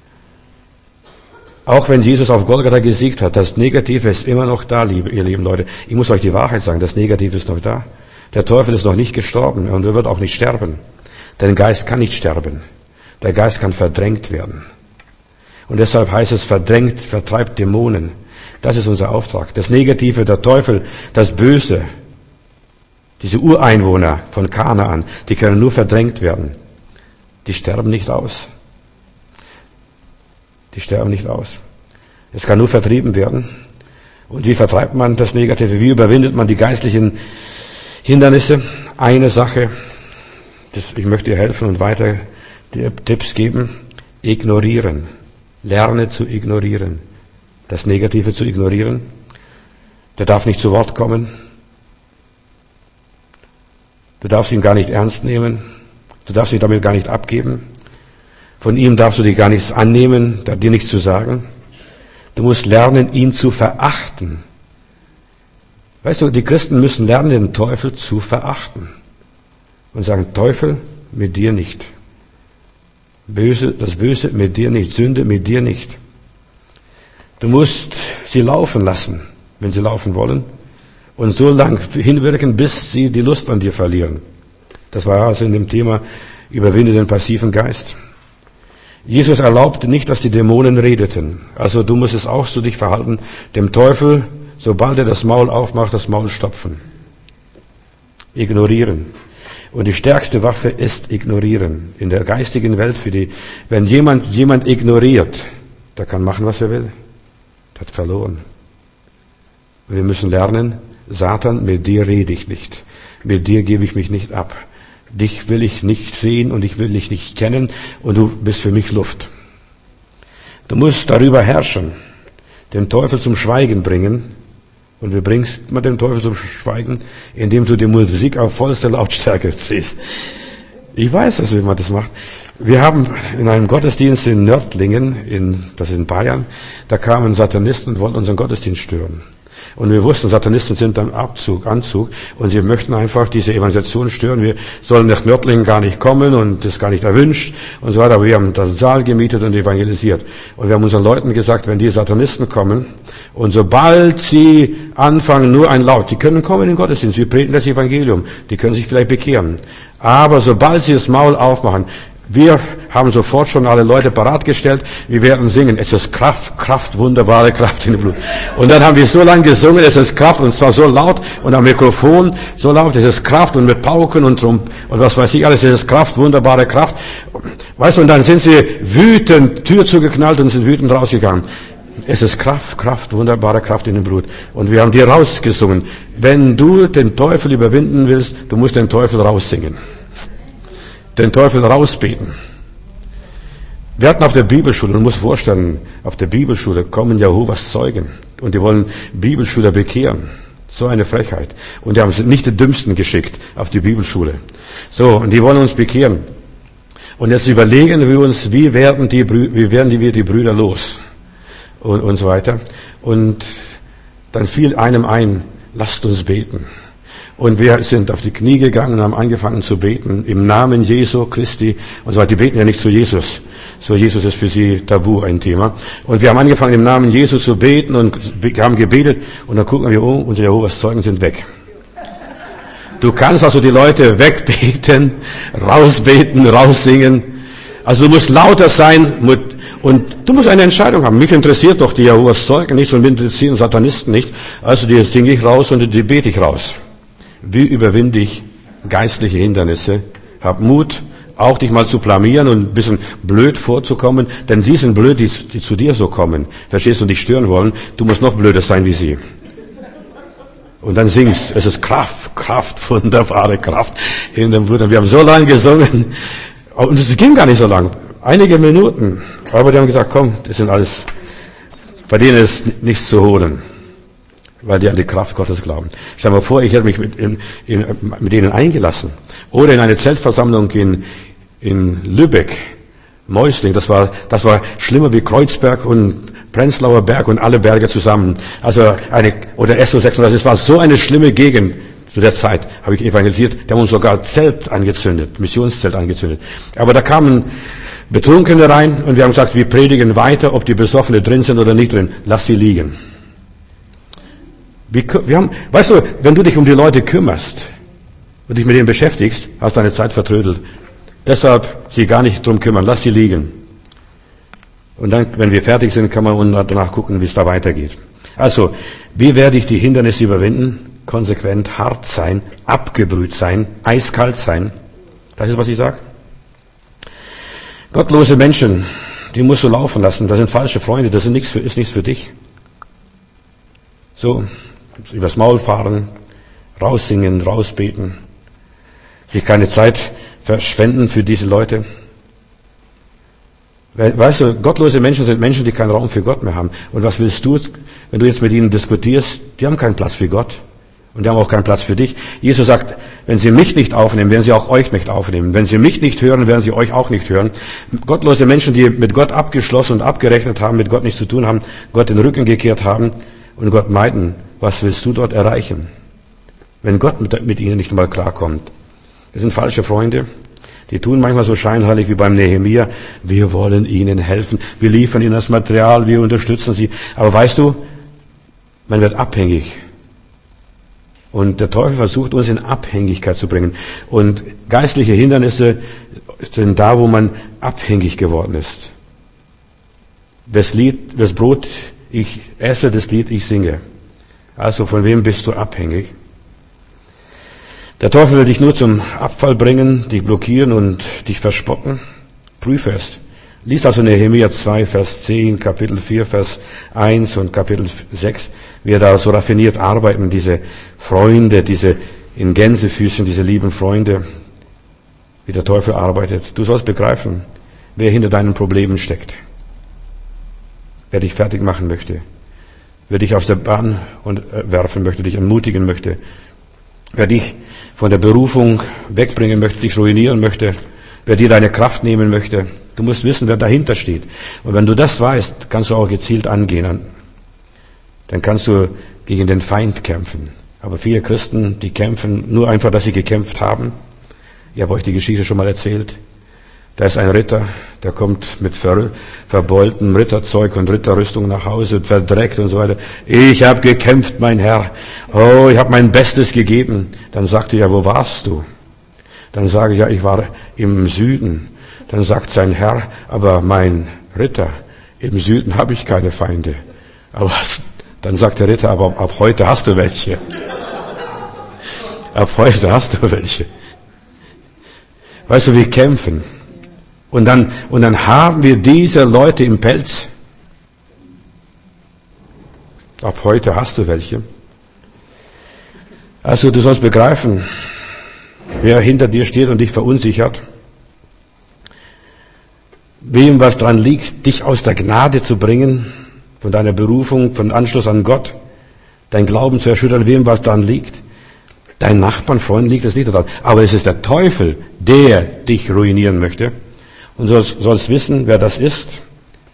Auch wenn Jesus auf Golgatha gesiegt hat, das Negative ist immer noch da, liebe, ihr lieben Leute. Ich muss euch die Wahrheit sagen, das Negative ist noch da. Der Teufel ist noch nicht gestorben und er wird auch nicht sterben. Denn der Geist kann nicht sterben. Der Geist kann verdrängt werden. Und deshalb heißt es, verdrängt, vertreibt Dämonen. Das ist unser Auftrag. Das Negative, der Teufel, das Böse, diese Ureinwohner von Kanaan, die können nur verdrängt werden. Die sterben nicht aus. Die sterben nicht aus. Es kann nur vertrieben werden. Und wie vertreibt man das Negative? Wie überwindet man die geistlichen Hindernisse? Eine Sache, das, ich möchte dir helfen und weiter dir Tipps geben. Ignorieren. Lerne zu ignorieren. Das Negative zu ignorieren. Der darf nicht zu Wort kommen. Du darfst ihn gar nicht ernst nehmen. Du darfst dich damit gar nicht abgeben. Von ihm darfst du dir gar nichts annehmen, dir nichts zu sagen. Du musst lernen, ihn zu verachten. Weißt du, die Christen müssen lernen, den Teufel zu verachten. Und sagen, Teufel, mit dir nicht. Böse, das Böse mit dir nicht. Sünde mit dir nicht. Du musst sie laufen lassen, wenn sie laufen wollen. Und so lang hinwirken, bis sie die Lust an dir verlieren. Das war also in dem Thema, überwinde den passiven Geist. Jesus erlaubte nicht, dass die Dämonen redeten. Also du musst es auch so dich verhalten, dem Teufel, sobald er das Maul aufmacht, das Maul stopfen. Ignorieren. Und die stärkste Waffe ist ignorieren. In der geistigen Welt für die, wenn jemand, jemand ignoriert, der kann machen, was er will. Der hat verloren. Und wir müssen lernen, Satan, mit dir rede ich nicht. Mit dir gebe ich mich nicht ab. Dich will ich nicht sehen und ich will dich nicht kennen und du bist für mich Luft. Du musst darüber herrschen, den Teufel zum Schweigen bringen. Und wie bringst man den Teufel zum Schweigen? Indem du die Musik auf vollster Lautstärke drehst. Ich weiß es, wie man das macht. Wir haben in einem Gottesdienst in Nördlingen, in, das ist in Bayern, da kamen Satanisten und wollten unseren Gottesdienst stören. Und wir wussten, Satanisten sind am Abzug, Anzug, und sie möchten einfach diese Evangelisation stören. Wir sollen nach Nördlingen gar nicht kommen und das gar nicht erwünscht und so weiter. Aber wir haben den Saal gemietet und evangelisiert. Und wir haben unseren Leuten gesagt, wenn die Satanisten kommen und sobald sie anfangen, nur ein Laut, sie können kommen in den Gottesdienst, wir predigen das Evangelium, die können sich vielleicht bekehren. Aber sobald sie das Maul aufmachen, wir haben sofort schon alle Leute parat gestellt. Wir werden singen. Es ist Kraft, Kraft, wunderbare Kraft in dem Blut. Und dann haben wir so lange gesungen. Es ist Kraft und zwar so laut und am Mikrofon so laut. Es ist Kraft und mit Pauken und Trump und was weiß ich alles. Es ist Kraft, wunderbare Kraft. Weißt du, und dann sind sie wütend, Tür zugeknallt und sind wütend rausgegangen. Es ist Kraft, Kraft, wunderbare Kraft in dem Blut. Und wir haben die rausgesungen. Wenn du den Teufel überwinden willst, du musst den Teufel raussingen. Den Teufel rausbeten. Wir hatten auf der Bibelschule, man muss vorstellen, auf der Bibelschule kommen Jehovas Zeugen und die wollen Bibelschüler bekehren. So eine Frechheit. Und die haben nicht die Dümmsten geschickt auf die Bibelschule. So, und die wollen uns bekehren. Und jetzt überlegen wir uns, wie werden die, wie werden die, wir die Brüder los? Und, und so weiter. Und dann fiel einem ein, lasst uns beten. Und wir sind auf die Knie gegangen und haben angefangen zu beten im Namen Jesu Christi und so weiter. Die beten ja nicht zu Jesus. So, Jesus ist für sie tabu ein Thema. Und wir haben angefangen im Namen Jesu zu beten und haben gebetet und dann gucken wir um, unsere Jehovas Zeugen sind weg. Du kannst also die Leute wegbeten, rausbeten, raussingen. Also du musst lauter sein und du musst eine Entscheidung haben. Mich interessiert doch die Jehovas Zeugen nicht und mich interessieren Satanisten nicht. Also die singe ich raus und die bete ich raus. Wie überwinde ich geistliche Hindernisse? Hab Mut, auch dich mal zu blamieren und ein bisschen blöd vorzukommen, denn die sind blöd, die, die zu dir so kommen. Verstehst du, und dich stören wollen. Du musst noch blöder sein wie sie. Und dann singst, es ist Kraft, Kraft, wunderbare Kraft in dem Blut. Und wir haben so lange gesungen und es ging gar nicht so lang, einige Minuten. Aber die haben gesagt, komm, das sind alles, bei denen ist nichts zu holen. Weil die an die Kraft Gottes glauben. Stell dir mal vor, ich hätte mich mit, in, in, mit ihnen eingelassen. Oder in eine Zeltversammlung in, in Lübeck, Mäusling, das war, das war schlimmer wie Kreuzberg und Prenzlauer Berg und alle Berge zusammen. Also eine, oder S O sechsunddreißig, es war so eine schlimme Gegend. Zu der Zeit habe ich evangelisiert, die haben uns sogar Zelt angezündet, Missionszelt angezündet. Aber da kamen Betrunkene rein und wir haben gesagt, wir predigen weiter, ob die Besoffene drin sind oder nicht drin. Lass sie liegen. Wir haben, weißt du, wenn du dich um die Leute kümmerst und dich mit ihnen beschäftigst, hast du deine Zeit vertrödelt. Deshalb sie gar nicht drum kümmern, lass sie liegen. Und dann, wenn wir fertig sind, kann man danach gucken, wie es da weitergeht. Also, wie werde ich die Hindernisse überwinden? Konsequent, hart sein, abgebrüht sein, eiskalt sein. Das ist, was ich sage. Gottlose Menschen, die musst du laufen lassen. Das sind falsche Freunde, das ist nichts für, ist nichts für dich. So. Übers Maul fahren, raussingen, rausbeten, sich keine Zeit verschwenden für diese Leute. Weißt du, gottlose Menschen sind Menschen, die keinen Raum für Gott mehr haben. Und was willst du, wenn du jetzt mit ihnen diskutierst? Die haben keinen Platz für Gott. Und die haben auch keinen Platz für dich. Jesus sagt, wenn sie mich nicht aufnehmen, werden sie auch euch nicht aufnehmen. Wenn sie mich nicht hören, werden sie euch auch nicht hören. Gottlose Menschen, die mit Gott abgeschlossen und abgerechnet haben, mit Gott nichts zu tun haben, Gott den Rücken gekehrt haben und Gott meiden. Was willst du dort erreichen, wenn Gott mit, mit ihnen nicht mal klarkommt? Das sind falsche Freunde. Die tun manchmal so scheinheilig wie beim Nehemia. Wir wollen ihnen helfen. Wir liefern ihnen das Material. Wir unterstützen sie. Aber weißt du, man wird abhängig. Und der Teufel versucht, uns in Abhängigkeit zu bringen. Und geistliche Hindernisse sind da, wo man abhängig geworden ist. Das Lied, das Brot ich esse, das Lied ich singe. Also von wem bist du abhängig? Der Teufel will dich nur zum Abfall bringen, dich blockieren und dich verspotten. Prüfe es. Lies also Nehemia zwei, Vers zehn, Kapitel vier, Vers eins und Kapitel sechs, wie er da so raffiniert arbeiten, diese Freunde, diese in Gänsefüßchen, diese lieben Freunde, wie der Teufel arbeitet. Du sollst begreifen, wer hinter deinen Problemen steckt. Wer dich fertig machen möchte. Wer dich aus der Bahn werfen möchte, dich entmutigen möchte, wer dich von der Berufung wegbringen möchte, dich ruinieren möchte, wer dir deine Kraft nehmen möchte. Du musst wissen, wer dahinter steht. Und wenn du das weißt, kannst du auch gezielt angehen. Dann kannst du gegen den Feind kämpfen. Aber viele Christen, die kämpfen nur einfach, dass sie gekämpft haben. Ich habe euch die Geschichte schon mal erzählt. Da ist ein Ritter, der kommt mit ver, verbeultem Ritterzeug und Ritterrüstung nach Hause, verdreckt und so weiter. Ich habe gekämpft, mein Herr. Oh, ich habe mein Bestes gegeben. Dann sagt er, ja, wo warst du? Dann sage ich, ja, ich war im Süden. Dann sagt sein Herr, aber mein Ritter, im Süden habe ich keine Feinde. Aber dann sagt der Ritter, aber ab heute hast du welche. Ab heute hast du welche. Weißt du, wir kämpfen. Und dann, und dann haben wir diese Leute im Pelz. Ab heute hast du welche. Also du sollst begreifen, wer hinter dir steht und dich verunsichert. Wem was dran liegt, dich aus der Gnade zu bringen, von deiner Berufung, von Anschluss an Gott, dein Glauben zu erschüttern, wem was daran liegt. Dein Nachbarn, Freund liegt es nicht daran. Aber es ist der Teufel, der dich ruinieren möchte. Und du sollst wissen, wer das ist.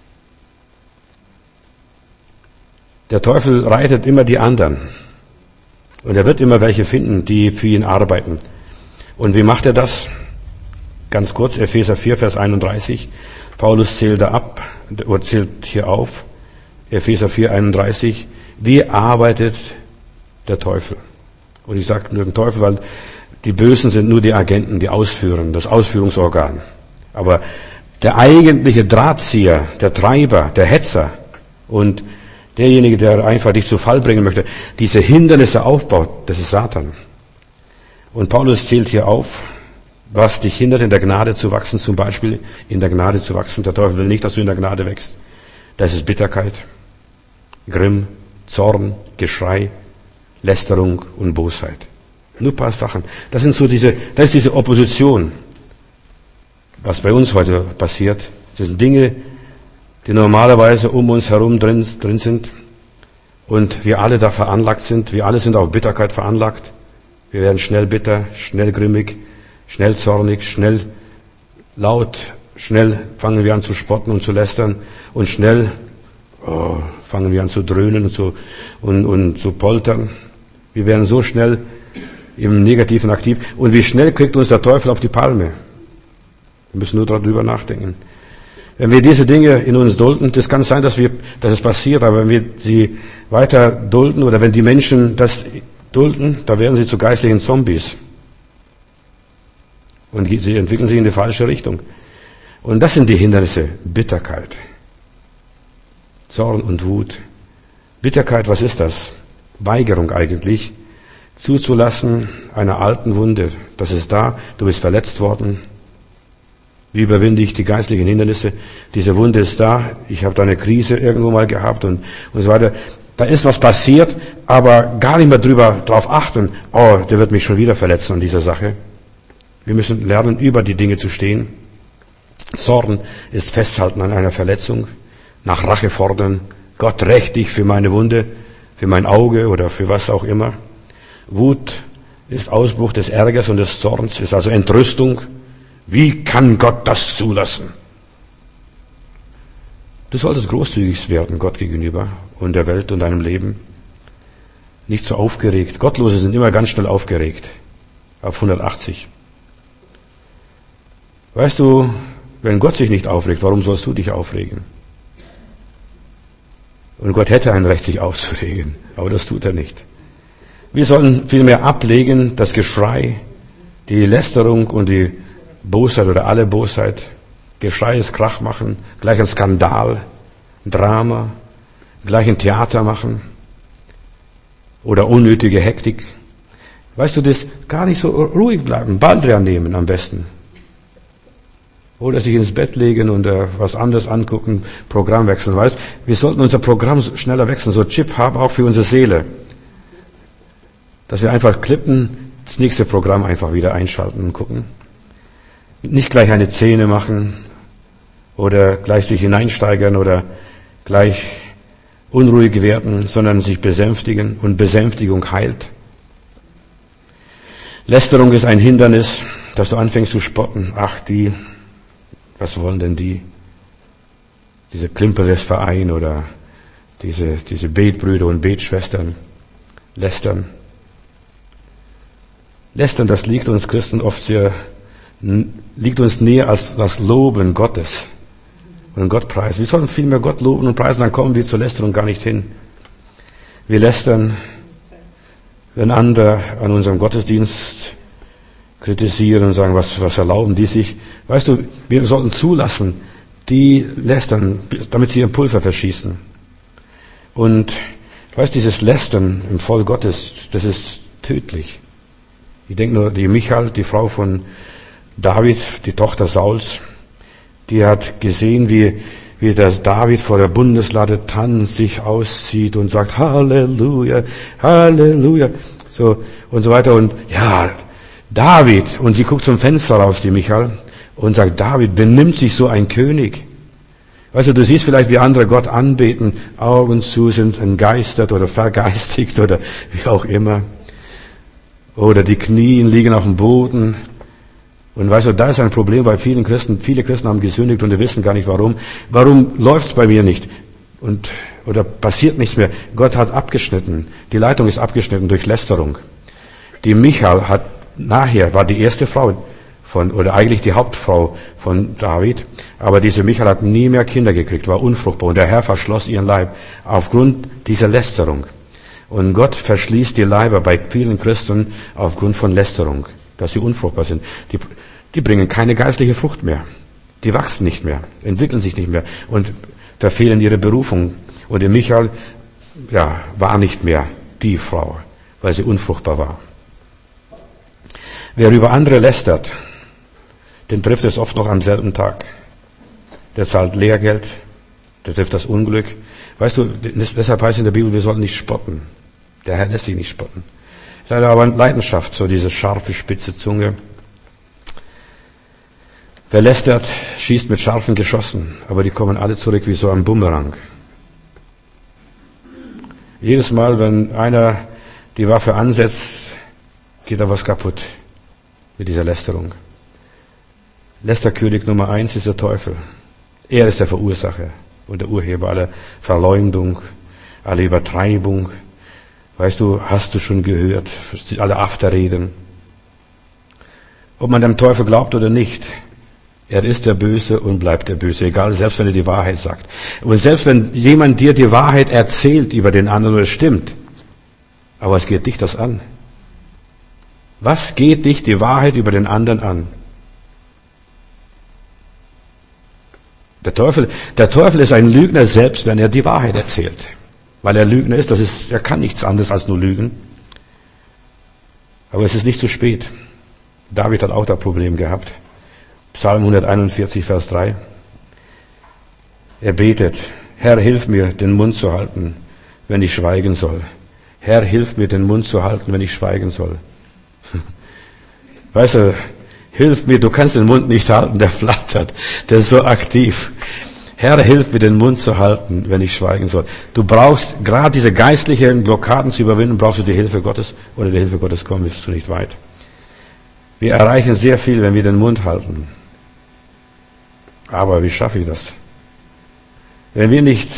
Der Teufel reitet immer die anderen. Und er wird immer welche finden, die für ihn arbeiten. Und wie macht er das? Ganz kurz, Epheser vier, Vers einunddreißig. Paulus zählt da ab, oder zählt hier auf. Epheser vier, einunddreißig. Wie arbeitet der Teufel? Und ich sage nur den Teufel, weil die Bösen sind nur die Agenten, die ausführen, das Ausführungsorgan. Aber der eigentliche Drahtzieher, der Treiber, der Hetzer und derjenige, der einfach dich zu Fall bringen möchte, diese Hindernisse aufbaut, das ist Satan. Und Paulus zählt hier auf, was dich hindert, in der Gnade zu wachsen, zum Beispiel in der Gnade zu wachsen. Der Teufel will nicht, dass du in der Gnade wächst. Das ist Bitterkeit, Grimm, Zorn, Geschrei, Lästerung und Bosheit. Nur ein paar Sachen. Das sind so diese, das ist diese Opposition, was bei uns heute passiert. Das sind Dinge, die normalerweise um uns herum drin, drin sind und wir alle da veranlagt sind. Wir alle sind auf Bitterkeit veranlagt. Wir werden schnell bitter, schnell grimmig, schnell zornig, schnell laut, schnell fangen wir an zu spotten und zu lästern und schnell oh, fangen wir an zu dröhnen und zu, und, und zu poltern. Wir werden so schnell im Negativen aktiv. Und wie schnell kriegt uns der Teufel auf die Palme? Wir müssen nur darüber nachdenken. Wenn wir diese Dinge in uns dulden, das kann sein, dass wir, dass es passiert, aber wenn wir sie weiter dulden oder wenn die Menschen das dulden, da werden sie zu geistlichen Zombies. Und sie entwickeln sich in die falsche Richtung. Und das sind die Hindernisse. Bitterkeit, Zorn und Wut. Bitterkeit, was ist das? Weigerung eigentlich, zuzulassen einer alten Wunde. Das ist da, du bist verletzt worden. Wie überwinde ich die geistlichen Hindernisse? Diese Wunde ist da, ich habe da eine Krise irgendwo mal gehabt und, und so weiter. Da ist was passiert, aber gar nicht mehr drüber drauf achten, oh, der wird mich schon wieder verletzen an dieser Sache. Wir müssen lernen, über die Dinge zu stehen. Zorn ist Festhalten an einer Verletzung, nach Rache fordern, Gott rächt dich für meine Wunde, für mein Auge oder für was auch immer. Wut ist Ausbruch des Ärgers und des Zorns, ist also Entrüstung. Wie kann Gott das zulassen? Du solltest großzügig werden Gott gegenüber und der Welt und deinem Leben. Nicht so aufgeregt. Gottlose sind immer ganz schnell aufgeregt. Auf hundertachtzig. Weißt du, wenn Gott sich nicht aufregt, warum sollst du dich aufregen? Und Gott hätte ein Recht, sich aufzuregen, aber das tut er nicht. Wir sollen vielmehr ablegen das Geschrei, die Lästerung und die Bosheit oder alle Bosheit. Geschrei ist Krach machen, gleich ein Skandal, Drama, gleich ein Theater machen oder unnötige Hektik. Weißt du, das gar nicht so ruhig bleiben, Baldrian nehmen am besten. Oder sich ins Bett legen und äh, was anderes angucken, Programm wechseln. Weißt, wir sollten unser Programm schneller wechseln, so Chip haben auch für unsere Seele. Dass wir einfach klippen, das nächste Programm einfach wieder einschalten und gucken. Nicht gleich eine Szene machen oder gleich sich hineinsteigern oder gleich unruhig werden, sondern sich besänftigen und Besänftigung heilt. Lästerung ist ein Hindernis, dass du anfängst zu spotten. Ach, die, was wollen denn die? Diese Klimperes-Verein oder diese, diese Betbrüder und Betschwestern lästern. Lästern, das liegt uns Christen oft sehr, liegt uns näher als das Loben Gottes und Gott preisen. Wir sollten viel mehr Gott loben und preisen, dann kommen wir zur Lästerung gar nicht hin. Wir lästern, wenn andere an unserem Gottesdienst kritisieren und sagen, was, was erlauben die sich. Weißt du, wir sollten zulassen, die lästern, damit sie ihren Pulver verschießen. Und weißt du, dieses Lästern im Volk Gottes, das ist tödlich. Ich denke nur, die Michal, die Frau von David, die Tochter Sauls, die hat gesehen, wie, wie der David vor der Bundeslade tanzt, sich auszieht und sagt, Halleluja, Halleluja, so, und so weiter. Und ja, David, und sie guckt zum Fenster raus, die Michal, und sagt, David, benimmt sich so ein König? Weißt du, du siehst vielleicht, wie andere Gott anbeten, Augen zu sind, entgeistert oder vergeistigt oder wie auch immer. Oder die Knien liegen auf dem Boden. Und weißt du, da ist ein Problem bei vielen Christen. Viele Christen haben gesündigt und die wissen gar nicht warum. Warum läuft's bei mir nicht? Und, oder passiert nichts mehr. Gott hat abgeschnitten. Die Leitung ist abgeschnitten durch Lästerung. Die Michal hat nachher, war die erste Frau von, oder eigentlich die Hauptfrau von David. Aber diese Michal hat nie mehr Kinder gekriegt, war unfruchtbar. Und der Herr verschloss ihren Leib aufgrund dieser Lästerung. Und Gott verschließt die Leiber bei vielen Christen aufgrund von Lästerung, dass sie unfruchtbar sind. Die, die bringen keine geistliche Frucht mehr. Die wachsen nicht mehr, entwickeln sich nicht mehr und verfehlen ihre Berufung. Und die Michal, ja, war nicht mehr die Frau, weil sie unfruchtbar war. Wer über andere lästert, den trifft es oft noch am selben Tag. Der zahlt Lehrgeld, der trifft das Unglück. Weißt du, deshalb heißt in der Bibel, wir sollten nicht spotten. Der Herr lässt sich nicht spotten. Es ist aber eine Leidenschaft, so diese scharfe, spitze Zunge. Wer lästert, schießt mit scharfen Geschossen, aber die kommen alle zurück wie so ein Bumerang. Jedes Mal, wenn einer die Waffe ansetzt, geht da was kaputt mit dieser Lästerung. Lästerkönig Nummer eins ist der Teufel. Er ist der Verursacher und der Urheber aller Verleumdung, aller Übertreibung. Weißt du, hast du schon gehört, alle Afterreden. Ob man dem Teufel glaubt oder nicht, er ist der Böse und bleibt der Böse, egal, selbst wenn er die Wahrheit sagt. Und selbst wenn jemand dir die Wahrheit erzählt über den anderen, und es stimmt, aber es geht dich das an. Was geht dich die Wahrheit über den anderen an? Der Teufel, der Teufel ist ein Lügner, selbst wenn er die Wahrheit erzählt. Weil er Lügner ist, das ist, er kann nichts anderes als nur lügen. Aber es ist nicht zu spät. David hat auch das Problem gehabt. Psalm hunderteinundvierzig, Vers drei. Er betet, Herr, hilf mir, den Mund zu halten, wenn ich schweigen soll. Herr, hilf mir, den Mund zu halten, wenn ich schweigen soll. Weißt du, hilf mir, du kannst den Mund nicht halten, der flattert, der ist so aktiv. Herr, hilf mir, den Mund zu halten, wenn ich schweigen soll. Du brauchst, gerade diese geistlichen Blockaden zu überwinden, brauchst du die Hilfe Gottes. Ohne die Hilfe Gottes kommen wirst du nicht weit. Wir erreichen sehr viel, wenn wir den Mund halten. Aber wie schaffe ich das? Wenn wir nicht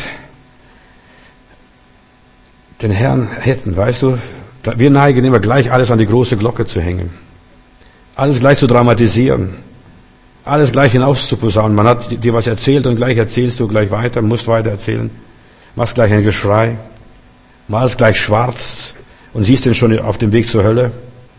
den Herrn hätten, weißt du, wir neigen immer gleich alles an die große Glocke zu hängen. Alles gleich zu dramatisieren. Alles gleich hinaus zu posaunen. Man hat dir was erzählt und gleich erzählst du gleich weiter, musst weiter erzählen. Machst gleich ein Geschrei. Malst gleich schwarz und siehst ihn schon auf dem Weg zur Hölle.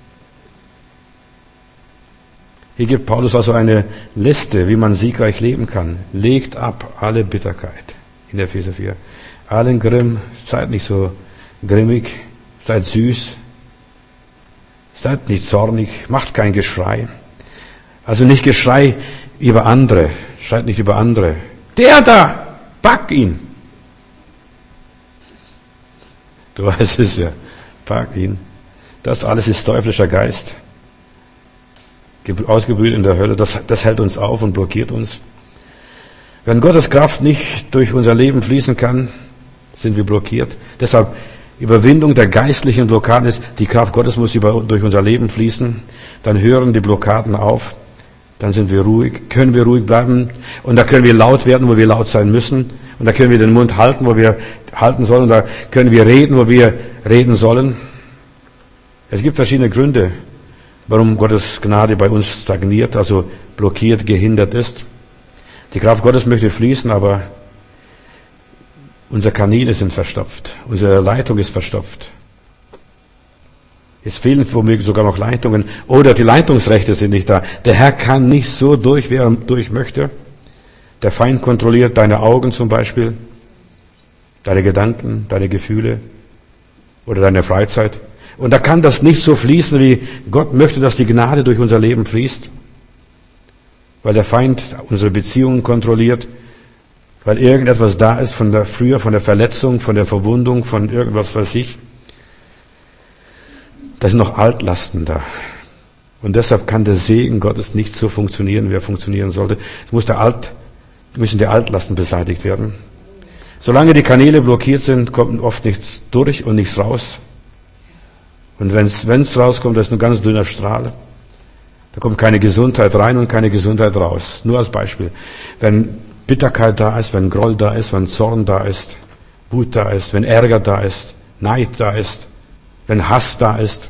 Hier gibt Paulus also eine Liste, wie man siegreich leben kann. Legt ab alle Bitterkeit. In der Epheser vier. Allen Grimm, seid nicht so grimmig, seid süß, seid nicht zornig, macht kein Geschrei. Also nicht Geschrei über andere, schreit nicht über andere. Der da, pack ihn. Du weißt es ja, pack ihn. Das alles ist teuflischer Geist. Ausgebrüht in der Hölle, das, das hält uns auf und blockiert uns. Wenn Gottes Kraft nicht durch unser Leben fließen kann, sind wir blockiert. Deshalb Überwindung der geistlichen Blockaden ist, die Kraft Gottes muss über, durch unser Leben fließen. Dann hören die Blockaden auf. Dann sind wir ruhig, können wir ruhig bleiben. Und da können wir laut werden, wo wir laut sein müssen. Und da können wir den Mund halten, wo wir halten sollen. Und da können wir reden, wo wir reden sollen. Es gibt verschiedene Gründe, warum Gottes Gnade bei uns stagniert, also blockiert, gehindert ist. Die Kraft Gottes möchte fließen, aber unsere Kanäle sind verstopft. Unsere Leitung ist verstopft. Es fehlen womöglich sogar noch Leitungen. Oder die Leitungsrechte sind nicht da. Der Herr kann nicht so durch, wie er durch möchte. Der Feind kontrolliert deine Augen zum Beispiel, deine Gedanken, deine Gefühle oder deine Freizeit. Und da kann das nicht so fließen, wie Gott möchte, dass die Gnade durch unser Leben fließt. Weil der Feind unsere Beziehungen kontrolliert. Weil irgendetwas da ist von der früher, von der Verletzung, von der Verwundung, von irgendwas weiß ich. Da sind noch Altlasten da. Und deshalb kann der Segen Gottes nicht so funktionieren, wie er funktionieren sollte. Es muss der Alt, müssen die Altlasten beseitigt werden. Solange die Kanäle blockiert sind, kommt oft nichts durch und nichts raus. Und wenn es rauskommt, das ist ein ganz dünner Strahl. Da kommt keine Gesundheit rein und keine Gesundheit raus. Nur als Beispiel. Wenn Bitterkeit da ist, wenn Groll da ist, wenn Zorn da ist, Wut da ist, wenn Ärger da ist, Neid da ist, wenn Hass da ist.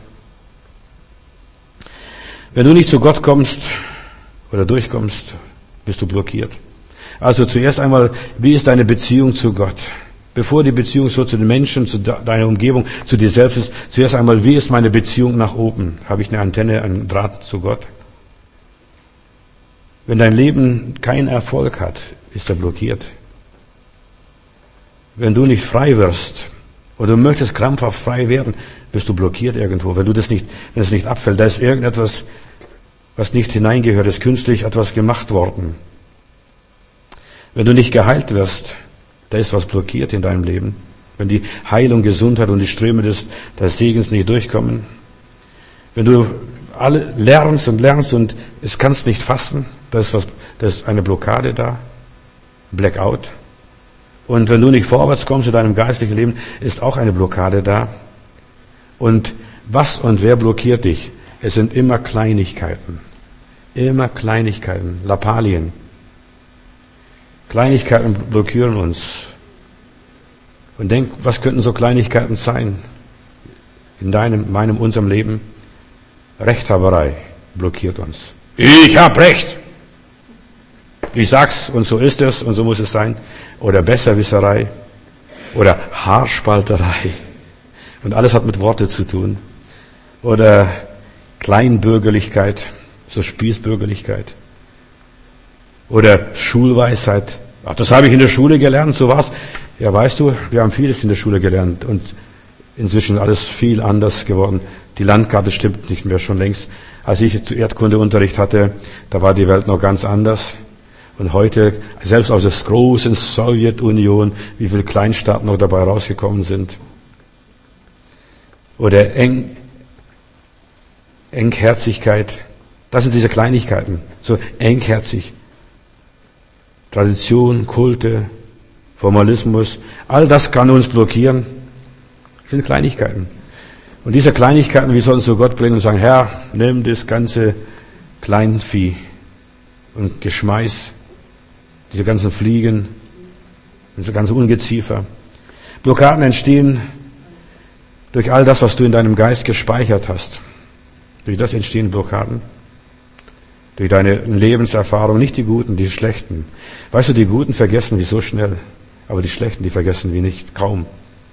Wenn du nicht zu Gott kommst oder durchkommst, bist du blockiert. Also zuerst einmal, wie ist deine Beziehung zu Gott? Bevor die Beziehung so zu den Menschen, zu deiner Umgebung, zu dir selbst ist, zuerst einmal, wie ist meine Beziehung nach oben? Habe ich eine Antenne, einen Draht zu Gott? Wenn dein Leben keinen Erfolg hat, ist er blockiert. Wenn du nicht frei wirst, oder du möchtest krampfhaft frei werden, bist du blockiert irgendwo. Wenn du das nicht, wenn es nicht abfällt, da ist irgendetwas, was nicht hineingehört, ist künstlich etwas gemacht worden. Wenn du nicht geheilt wirst, da ist was blockiert in deinem Leben. Wenn die Heilung, Gesundheit und die Ströme des, des Segens nicht durchkommen. Wenn du alle lernst und lernst und es kannst nicht fassen, da ist was, da ist eine Blockade da. Blackout. Und wenn du nicht vorwärts kommst in deinem geistlichen Leben, ist auch eine Blockade da. Und was und wer blockiert dich? Es sind immer Kleinigkeiten. Immer Kleinigkeiten. Lappalien. Kleinigkeiten blockieren uns. Und denk, was könnten so Kleinigkeiten sein? In deinem, meinem, unserem Leben? Rechthaberei blockiert uns. Ich hab Recht! Ich sag's und so ist es und so muss es sein. Oder Besserwisserei. Oder Haarspalterei. Und alles hat mit Worte zu tun. Oder Kleinbürgerlichkeit, so Spießbürgerlichkeit. Oder Schulweisheit. Ach, das habe ich in der Schule gelernt, so war's. Ja, weißt du, wir haben vieles in der Schule gelernt und inzwischen alles viel anders geworden. Die Landkarte stimmt nicht mehr schon längst. Als ich zu Erdkundeunterricht hatte, da war die Welt noch ganz anders. Und heute, selbst aus der großen Sowjetunion, wie viele Kleinstaaten noch dabei rausgekommen sind. Oder Eng, Engherzigkeit. Das sind diese Kleinigkeiten. So engherzig. Tradition, Kulte, Formalismus. All das kann uns blockieren. Das sind Kleinigkeiten. Und diese Kleinigkeiten, wir sollen zu Gott bringen und sagen, Herr, nimm das ganze Kleinvieh und Geschmeiß, diese ganzen Fliegen, diese ganze Ungeziefer. Blockaden entstehen durch all das, was du in deinem Geist gespeichert hast. Durch das entstehen Blockaden. Durch deine Lebenserfahrung, nicht die Guten, die Schlechten. Weißt du, die Guten vergessen wir so schnell, aber die Schlechten, die vergessen wir nicht, kaum.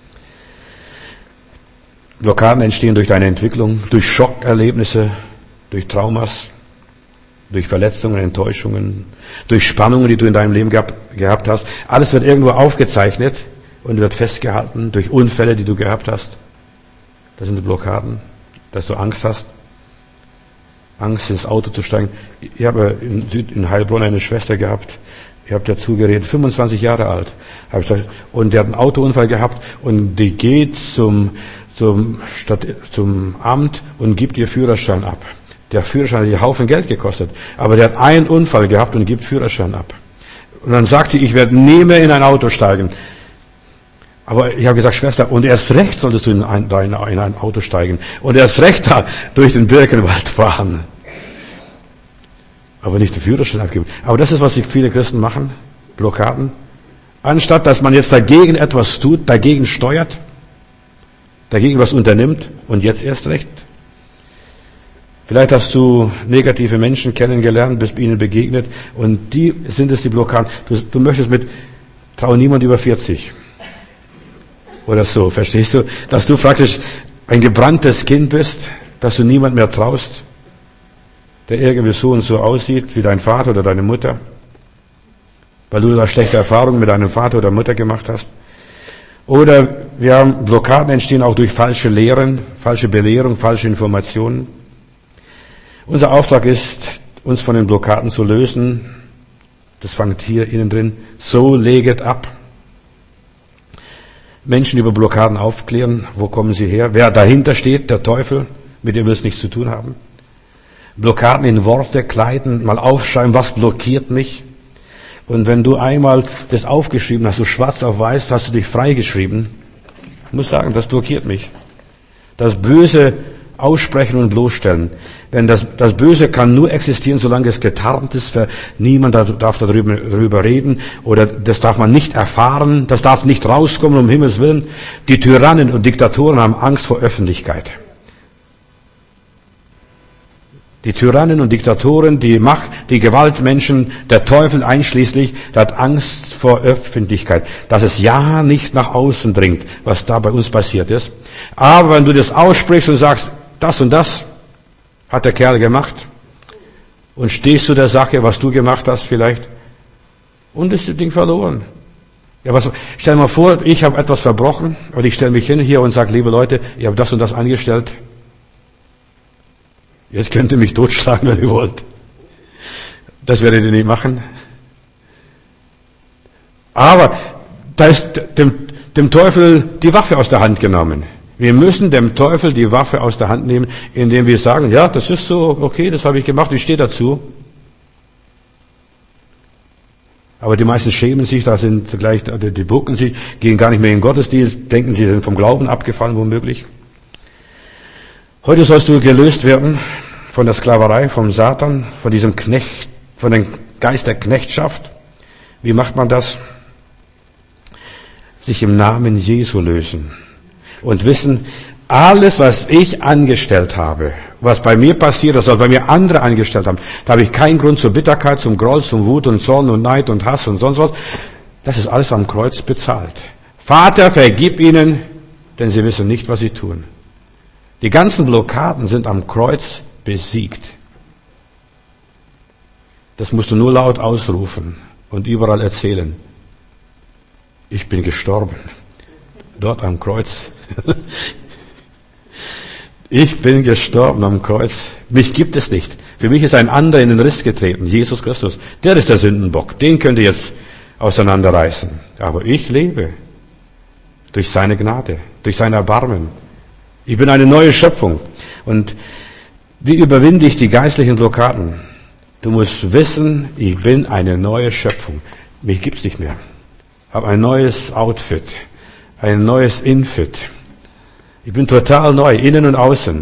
Blockaden entstehen durch deine Entwicklung, durch Schockerlebnisse, durch Traumas, durch Verletzungen, Enttäuschungen, durch Spannungen, die du in deinem Leben gehabt, gehabt hast. Alles wird irgendwo aufgezeichnet und wird festgehalten durch Unfälle, die du gehabt hast. Das sind die Blockaden, dass du Angst hast. Angst, ins Auto zu steigen. Ich habe in, Süd, in Heilbronn eine Schwester gehabt. Ich habe dazu geredet, fünfundzwanzig Jahre alt. Hab ich gesagt, und der hat einen Autounfall gehabt und die geht zum, zum, Stadt, zum Amt und gibt ihr Führerschein ab. Der Führerschein hat ihr Haufen Geld gekostet. Aber der hat einen Unfall gehabt und gibt Führerschein ab. Und dann sagt sie, ich werde nie mehr in ein Auto steigen. Aber ich habe gesagt, Schwester, und erst recht solltest du in ein, in ein Auto steigen. Und erst recht da durch den Birkenwald fahren. Aber nicht den Führerschein abgeben. Aber das ist, was viele Christen machen. Blockaden. Anstatt, dass man jetzt dagegen etwas tut, dagegen steuert, dagegen was unternimmt und jetzt erst recht. Vielleicht hast du negative Menschen kennengelernt, bist ihnen begegnet und die sind es, die Blockaden. Du, du möchtest mit, trau niemand über vierzig. Oder so, verstehst du? Dass du praktisch ein gebranntes Kind bist, dass du niemand mehr traust, der irgendwie so und so aussieht wie dein Vater oder deine Mutter, weil du da schlechte Erfahrungen mit deinem Vater oder Mutter gemacht hast. Oder wir haben Blockaden entstehen auch durch falsche Lehren, falsche Belehrung, falsche Informationen. Unser Auftrag ist, uns von den Blockaden zu lösen. Das fängt hier innen drin. So leget ab. Menschen über Blockaden aufklären. Wo kommen sie her? Wer dahinter steht, der Teufel, mit dem wir es nichts zu tun haben. Blockaden in Worte kleiden, mal aufschreiben, was blockiert mich. Und wenn du einmal das aufgeschrieben hast, so schwarz auf weiß, hast du dich freigeschrieben. Ich muss sagen, das blockiert mich. Das Böse aussprechen und bloßstellen. Denn das, das Böse kann nur existieren, solange es getarnt ist. Niemand darf darüber, darüber reden oder das darf man nicht erfahren. Das darf nicht rauskommen, um Himmels Willen. Die Tyrannen und Diktatoren haben Angst vor Öffentlichkeit. Die Tyrannen und Diktatoren, die Macht, die Gewaltmenschen, der Teufel einschließlich, der hat Angst vor Öffentlichkeit, dass es ja nicht nach außen dringt, was da bei uns passiert ist. Aber wenn du das aussprichst und sagst, das und das hat der Kerl gemacht, und stehst zu der Sache, was du gemacht hast vielleicht, und ist das Ding verloren. Ja, was, stell dir mal vor, ich habe etwas verbrochen, und ich stelle mich hin hier und sage, liebe Leute, ich habe das und das angestellt. Jetzt könnt ihr mich totschlagen, wenn ihr wollt. Das werdet ihr nicht machen. Aber da ist dem, dem Teufel die Waffe aus der Hand genommen. Wir müssen dem Teufel die Waffe aus der Hand nehmen, indem wir sagen, ja, das ist so, okay, das habe ich gemacht, ich stehe dazu. Aber die meisten schämen sich, da sind gleich, die bucken sich, gehen gar nicht mehr in den Gottesdienst, denken, sie sind vom Glauben abgefallen, womöglich. Heute sollst du gelöst werden von der Sklaverei, vom Satan, von diesem Knecht, von dem Geist der Knechtschaft. Wie macht man das? Sich im Namen Jesu lösen und wissen, alles, was ich angestellt habe, was bei mir passiert ist, was bei mir andere angestellt haben, da habe ich keinen Grund zur Bitterkeit, zum Groll, zum Wut und Zorn und Neid und Hass und sonst was. Das ist alles am Kreuz bezahlt. Vater, vergib ihnen, denn sie wissen nicht, was sie tun. Die ganzen Blockaden sind am Kreuz besiegt. Das musst du nur laut ausrufen und überall erzählen. Ich bin gestorben. Dort am Kreuz. Ich bin gestorben am Kreuz. Mich gibt es nicht. Für mich ist ein anderer in den Riss getreten. Jesus Christus. Der ist der Sündenbock. Den könnt ihr jetzt auseinanderreißen. Aber ich lebe. Durch seine Gnade. Durch sein Erbarmen. Ich bin eine neue Schöpfung. Und wie überwinde ich die geistlichen Blockaden? Du musst wissen, ich bin eine neue Schöpfung. Mich gibt's nicht mehr. Ich habe ein neues Outfit, ein neues Infit. Ich bin total neu, innen und außen.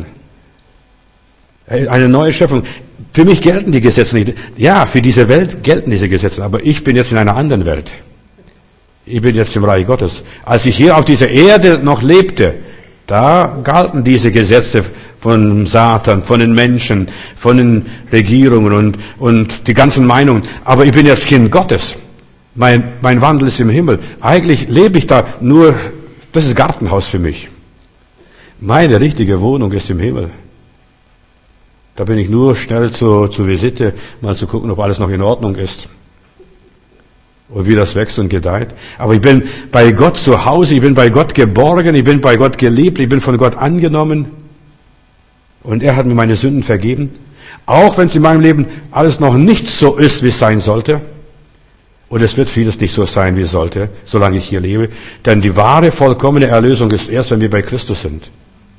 Eine neue Schöpfung. Für mich gelten die Gesetze nicht. Ja, für diese Welt gelten diese Gesetze, aber ich bin jetzt in einer anderen Welt. Ich bin jetzt im Reich Gottes. Als ich hier auf dieser Erde noch lebte, da galten diese Gesetze von Satan, von den Menschen, von den Regierungen und, und die ganzen Meinungen. Aber ich bin jetzt Kind Gottes. Mein, mein Wandel ist im Himmel. Eigentlich lebe ich da nur, das ist Gartenhaus für mich. Meine richtige Wohnung ist im Himmel. Da bin ich nur schnell zur, zur Visite, mal zu gucken, ob alles noch in Ordnung ist. Und wie das wächst und gedeiht. Aber ich bin bei Gott zu Hause, ich bin bei Gott geborgen, ich bin bei Gott geliebt, ich bin von Gott angenommen. Und er hat mir meine Sünden vergeben. Auch wenn es in meinem Leben alles noch nicht so ist, wie es sein sollte. Und es wird vieles nicht so sein, wie es sollte, solange ich hier lebe. Denn die wahre, vollkommene Erlösung ist erst, wenn wir bei Christus sind.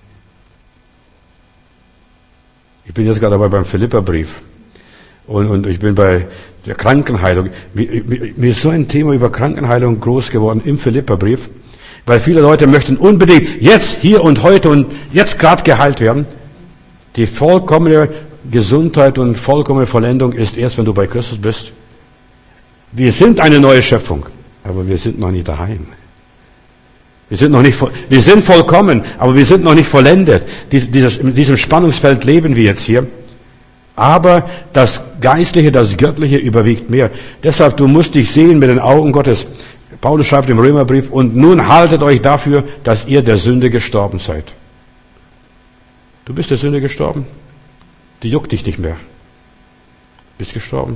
Ich bin jetzt gerade dabei beim Philipperbrief. Und, und ich bin bei der Krankenheilung. Mir, mir ist so ein Thema über Krankenheilung groß geworden im Philipperbrief, weil viele Leute möchten unbedingt jetzt, hier und heute und jetzt gerade geheilt werden. Die vollkommene Gesundheit und vollkommene Vollendung ist erst, wenn du bei Christus bist. Wir sind eine neue Schöpfung, aber wir sind noch nicht daheim. Wir sind noch nicht, wir sind vollkommen, aber wir sind noch nicht vollendet. Dies, dieses, in diesem Spannungsfeld leben wir jetzt hier. Aber das Geistliche, das Göttliche überwiegt mehr. Deshalb, du musst dich sehen mit den Augen Gottes. Paulus schreibt im Römerbrief, und nun haltet euch dafür, dass ihr der Sünde gestorben seid. Du bist der Sünde gestorben. Die juckt dich nicht mehr. Du bist gestorben.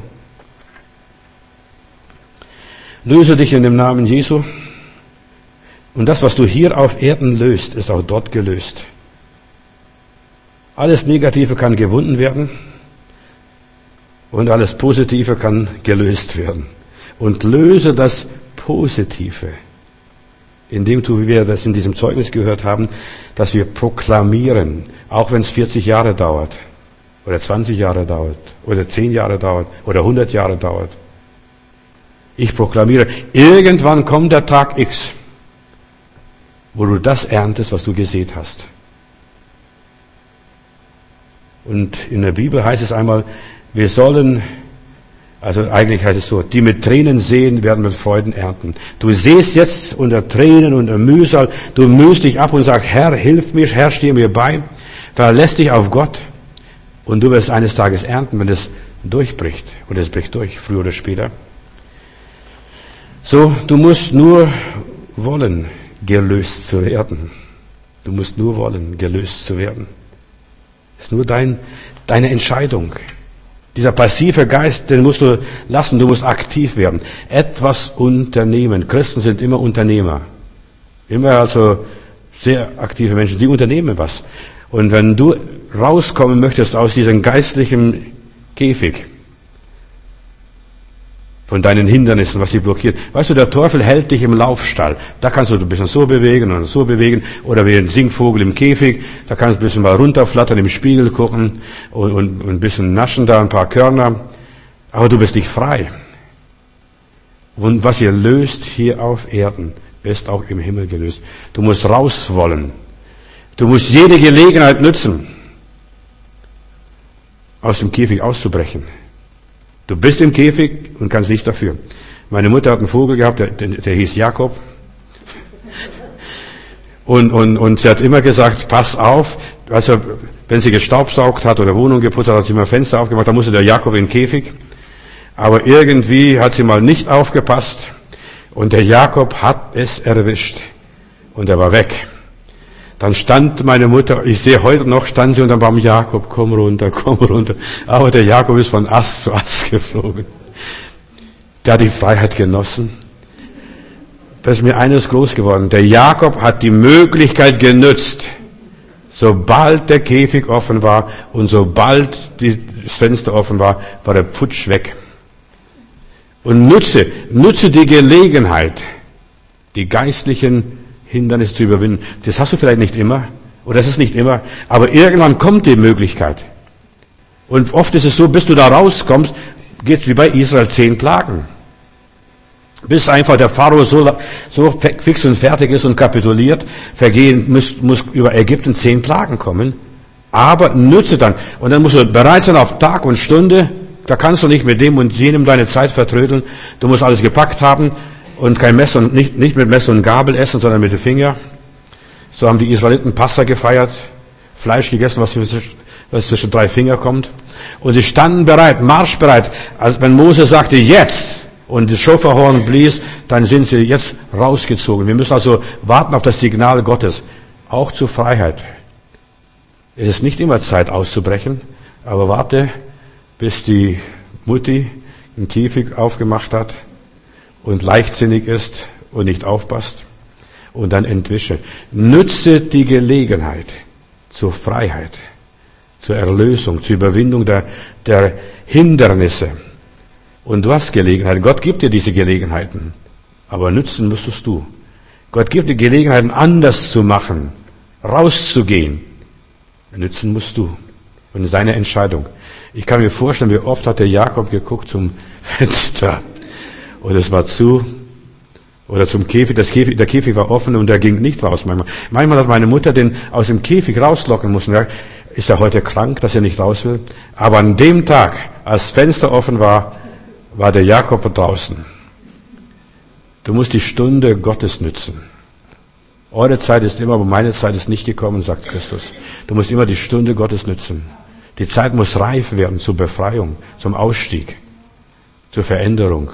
Löse dich in dem Namen Jesu. Und das, was du hier auf Erden löst, ist auch dort gelöst. Alles Negative kann gewunden werden. Und alles Positive kann gelöst werden. Und löse das Positive, indem du, wie wir das in diesem Zeugnis gehört haben, dass wir proklamieren, auch wenn es vierzig Jahre dauert, oder zwanzig Jahre dauert, oder zehn Jahre dauert, oder hundert Jahre dauert. Ich proklamiere, irgendwann kommt der Tag X, wo du das erntest, was du gesät hast. Und in der Bibel heißt es einmal, wir sollen, also eigentlich heißt es so, die mit Tränen sehen, werden mit Freuden ernten. Du sähst jetzt unter Tränen und Mühsal, du mühst dich ab und sagst, Herr, hilf mir, Herr, steh mir bei, verlässt dich auf Gott und du wirst eines Tages ernten, wenn es durchbricht. Und es bricht durch, früher oder später. So, du musst nur wollen, gelöst zu werden. Du musst nur wollen, gelöst zu werden. Das ist nur dein, deine Entscheidung. Dieser passive Geist, den musst du lassen, du musst aktiv werden. Etwas unternehmen. Christen sind immer Unternehmer. Immer also sehr aktive Menschen, die unternehmen was. Und wenn du rauskommen möchtest aus diesem geistlichen Käfig, von deinen Hindernissen, was sie blockiert. Weißt du, der Teufel hält dich im Laufstall. Da kannst du ein bisschen so bewegen und so bewegen. Oder wie ein Singvogel im Käfig. Da kannst du ein bisschen mal runterflattern, im Spiegel gucken und, und, und ein bisschen naschen da, ein paar Körner. Aber du bist nicht frei. Und was ihr löst hier auf Erden, ist auch im Himmel gelöst. Du musst raus wollen. Du musst jede Gelegenheit nutzen, aus dem Käfig auszubrechen. Du bist im Käfig und kannst nichts dafür. Meine Mutter hat einen Vogel gehabt, der, der, der hieß Jakob. Und, und, und sie hat immer gesagt, pass auf, also wenn sie gestaubsaugt hat oder Wohnung geputzt hat, hat sie immer Fenster aufgemacht, da musste der Jakob in den Käfig. Aber irgendwie hat sie mal nicht aufgepasst und der Jakob hat es erwischt und er war weg. Dann stand meine Mutter, ich sehe heute noch, stand sie unter dem Baum, Jakob, komm runter, komm runter. Aber der Jakob ist von Ast zu Ast geflogen. Der hat die Freiheit genossen. Da ist mir eines groß geworden. Der Jakob hat die Möglichkeit genützt, sobald der Käfig offen war und sobald das Fenster offen war, war der Putsch weg. Und nutze, nutze die Gelegenheit, die geistlichen Hindernisse zu überwinden. Das hast du vielleicht nicht immer, oder das ist nicht immer, aber irgendwann kommt die Möglichkeit. Und oft ist es so, bis du da rauskommst, geht's wie bei Israel zehn Plagen. Bis einfach der Pharao so, so fix und fertig ist und kapituliert, vergehen, muss, muss über Ägypten zehn Plagen kommen. Aber nütze dann. Und dann musst du bereit sein auf Tag und Stunde. Da kannst du nicht mit dem und jenem deine Zeit vertrödeln. Du musst alles gepackt haben. Und kein Messer und nicht, nicht mit Messer und Gabel essen, sondern mit den Fingern. So haben die Israeliten Passa gefeiert, Fleisch gegessen, was, was zwischen drei Finger kommt. Und sie standen bereit, marschbereit. Also wenn Mose sagte, jetzt, und das Schofahorn blies, dann sind sie jetzt rausgezogen. Wir müssen also warten auf das Signal Gottes. Auch zur Freiheit. Es ist nicht immer Zeit auszubrechen, aber warte, bis die Mutti einen Käfig aufgemacht hat und leichtsinnig ist und nicht aufpasst und dann entwische. Nütze die Gelegenheit zur Freiheit, zur Erlösung, zur Überwindung der, der Hindernisse. Und du hast Gelegenheiten. Gott gibt dir diese Gelegenheiten, aber nützen musstest du. Gott gibt dir Gelegenheiten, anders zu machen, rauszugehen. Nützen musst du. Und seine Entscheidung. Ich kann mir vorstellen, wie oft hat der Jakob geguckt zum Fenster. Und es war zu, oder zum Käfig, das Käfig, der Käfig war offen und er ging nicht raus manchmal. Manchmal hat meine Mutter den aus dem Käfig rauslocken müssen. Ja, ist er heute krank, dass er nicht raus will? Aber an dem Tag, als das Fenster offen war, war der Jakob draußen. Du musst die Stunde Gottes nützen. Eure Zeit ist immer, aber meine Zeit ist nicht gekommen, sagt Christus. Du musst immer die Stunde Gottes nützen. Die Zeit muss reif werden zur Befreiung, zum Ausstieg, zur Veränderung.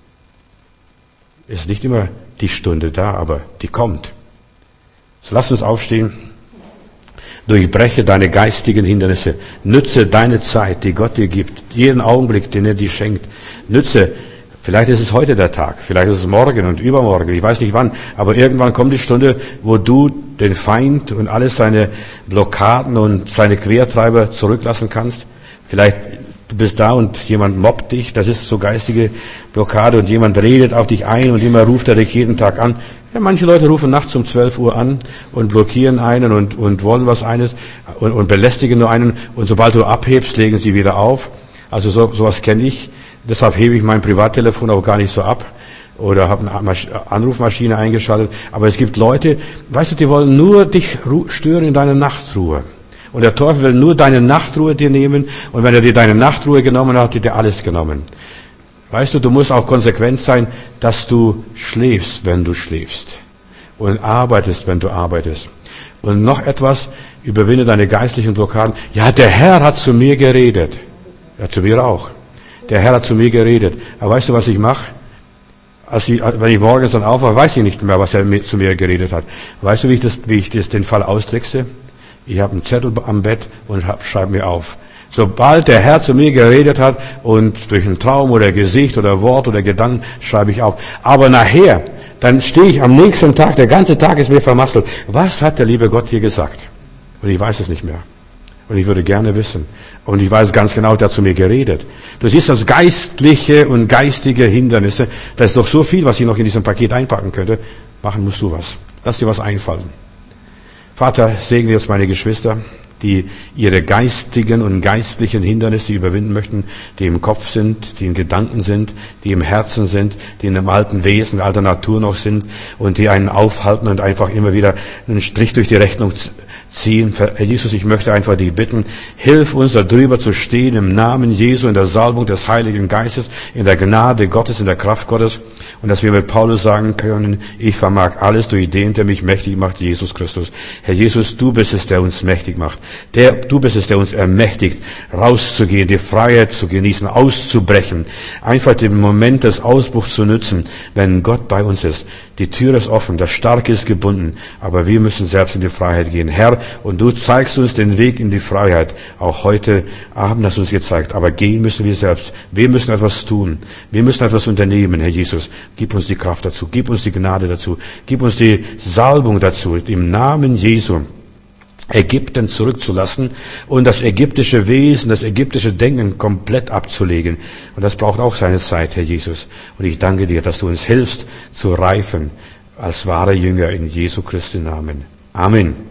Ist nicht immer die Stunde da, aber die kommt. So lass uns aufstehen. Durchbreche deine geistigen Hindernisse. Nütze deine Zeit, die Gott dir gibt. Jeden Augenblick, den er dir schenkt. Nütze. Vielleicht ist es heute der Tag. Vielleicht ist es morgen und übermorgen. Ich weiß nicht wann. Aber irgendwann kommt die Stunde, wo du den Feind und alles seine Blockaden und seine Quertreiber zurücklassen kannst. Vielleicht du bist da und jemand mobbt dich, das ist so geistige Blockade und jemand redet auf dich ein und immer ruft er dich jeden Tag an. Ja, manche Leute rufen nachts um zwölf Uhr an und blockieren einen und, und wollen was eines und, und belästigen nur einen und sobald du abhebst, legen sie wieder auf. Also so, sowas kenne ich. Deshalb hebe ich mein Privattelefon auch gar nicht so ab oder habe eine Anrufmaschine eingeschaltet. Aber es gibt Leute, weißt du, die wollen nur dich stören in deiner Nachtruhe. Und der Teufel will nur deine Nachtruhe dir nehmen. Und wenn er dir deine Nachtruhe genommen hat, hat er dir alles genommen. Weißt du, du musst auch konsequent sein, dass du schläfst, wenn du schläfst. Und arbeitest, wenn du arbeitest. Und noch etwas, überwinde deine geistlichen Blockaden. Ja, der Herr hat zu mir geredet. Ja, zu mir auch. Der Herr hat zu mir geredet. Aber weißt du, was ich mache? Als ich, wenn ich morgens dann aufwache, weiß ich nicht mehr, was er mit, zu mir geredet hat. Weißt du, wie ich, das, wie ich das, den Fall austrickse? Ich habe einen Zettel am Bett und schreibe mir auf. Sobald der Herr zu mir geredet hat und durch einen Traum oder Gesicht oder Wort oder Gedanken, schreibe ich auf. Aber nachher, dann stehe ich am nächsten Tag, der ganze Tag ist mir vermasselt. Was hat der liebe Gott hier gesagt? Und ich weiß es nicht mehr. Und ich würde gerne wissen. Und ich weiß ganz genau, der hat zu mir geredet. Du siehst das geistliche und geistige Hindernisse. Da ist doch so viel, was ich noch in diesem Paket einpacken könnte. Machen musst du was. Lass dir was einfallen. Vater, segne jetzt meine Geschwister, die ihre geistigen und geistlichen Hindernisse überwinden möchten, die im Kopf sind, die in Gedanken sind, die im Herzen sind, die in einem alten Wesen, in alter Natur noch sind und die einen aufhalten und einfach immer wieder einen Strich durch die Rechnung ziehen. Herr Jesus, ich möchte einfach dich bitten, hilf uns darüber zu stehen im Namen Jesu, in der Salbung des Heiligen Geistes, in der Gnade Gottes, in der Kraft Gottes und dass wir mit Paulus sagen können, ich vermag alles durch den, der mich mächtig macht, Jesus Christus. Herr Jesus, du bist es, der uns mächtig macht. Der, du bist es, der uns ermächtigt, rauszugehen, die Freiheit zu genießen, auszubrechen, einfach den Moment des Ausbruchs zu nutzen, wenn Gott bei uns ist. Die Tür ist offen, der Starke ist gebunden, aber wir müssen selbst in die Freiheit gehen. Herr, und du zeigst uns den Weg in die Freiheit. Auch heute Abend hast du uns gezeigt, aber gehen müssen wir selbst. Wir müssen etwas tun. Wir müssen etwas unternehmen, Herr Jesus. Gib uns die Kraft dazu, gib uns die Gnade dazu, gib uns die Salbung dazu, im Namen Jesu. Ägypten zurückzulassen und das ägyptische Wesen, das ägyptische Denken komplett abzulegen. Und das braucht auch seine Zeit, Herr Jesus. Und ich danke dir, dass du uns hilfst, zu reifen als wahre Jünger in Jesu Christi Namen. Amen.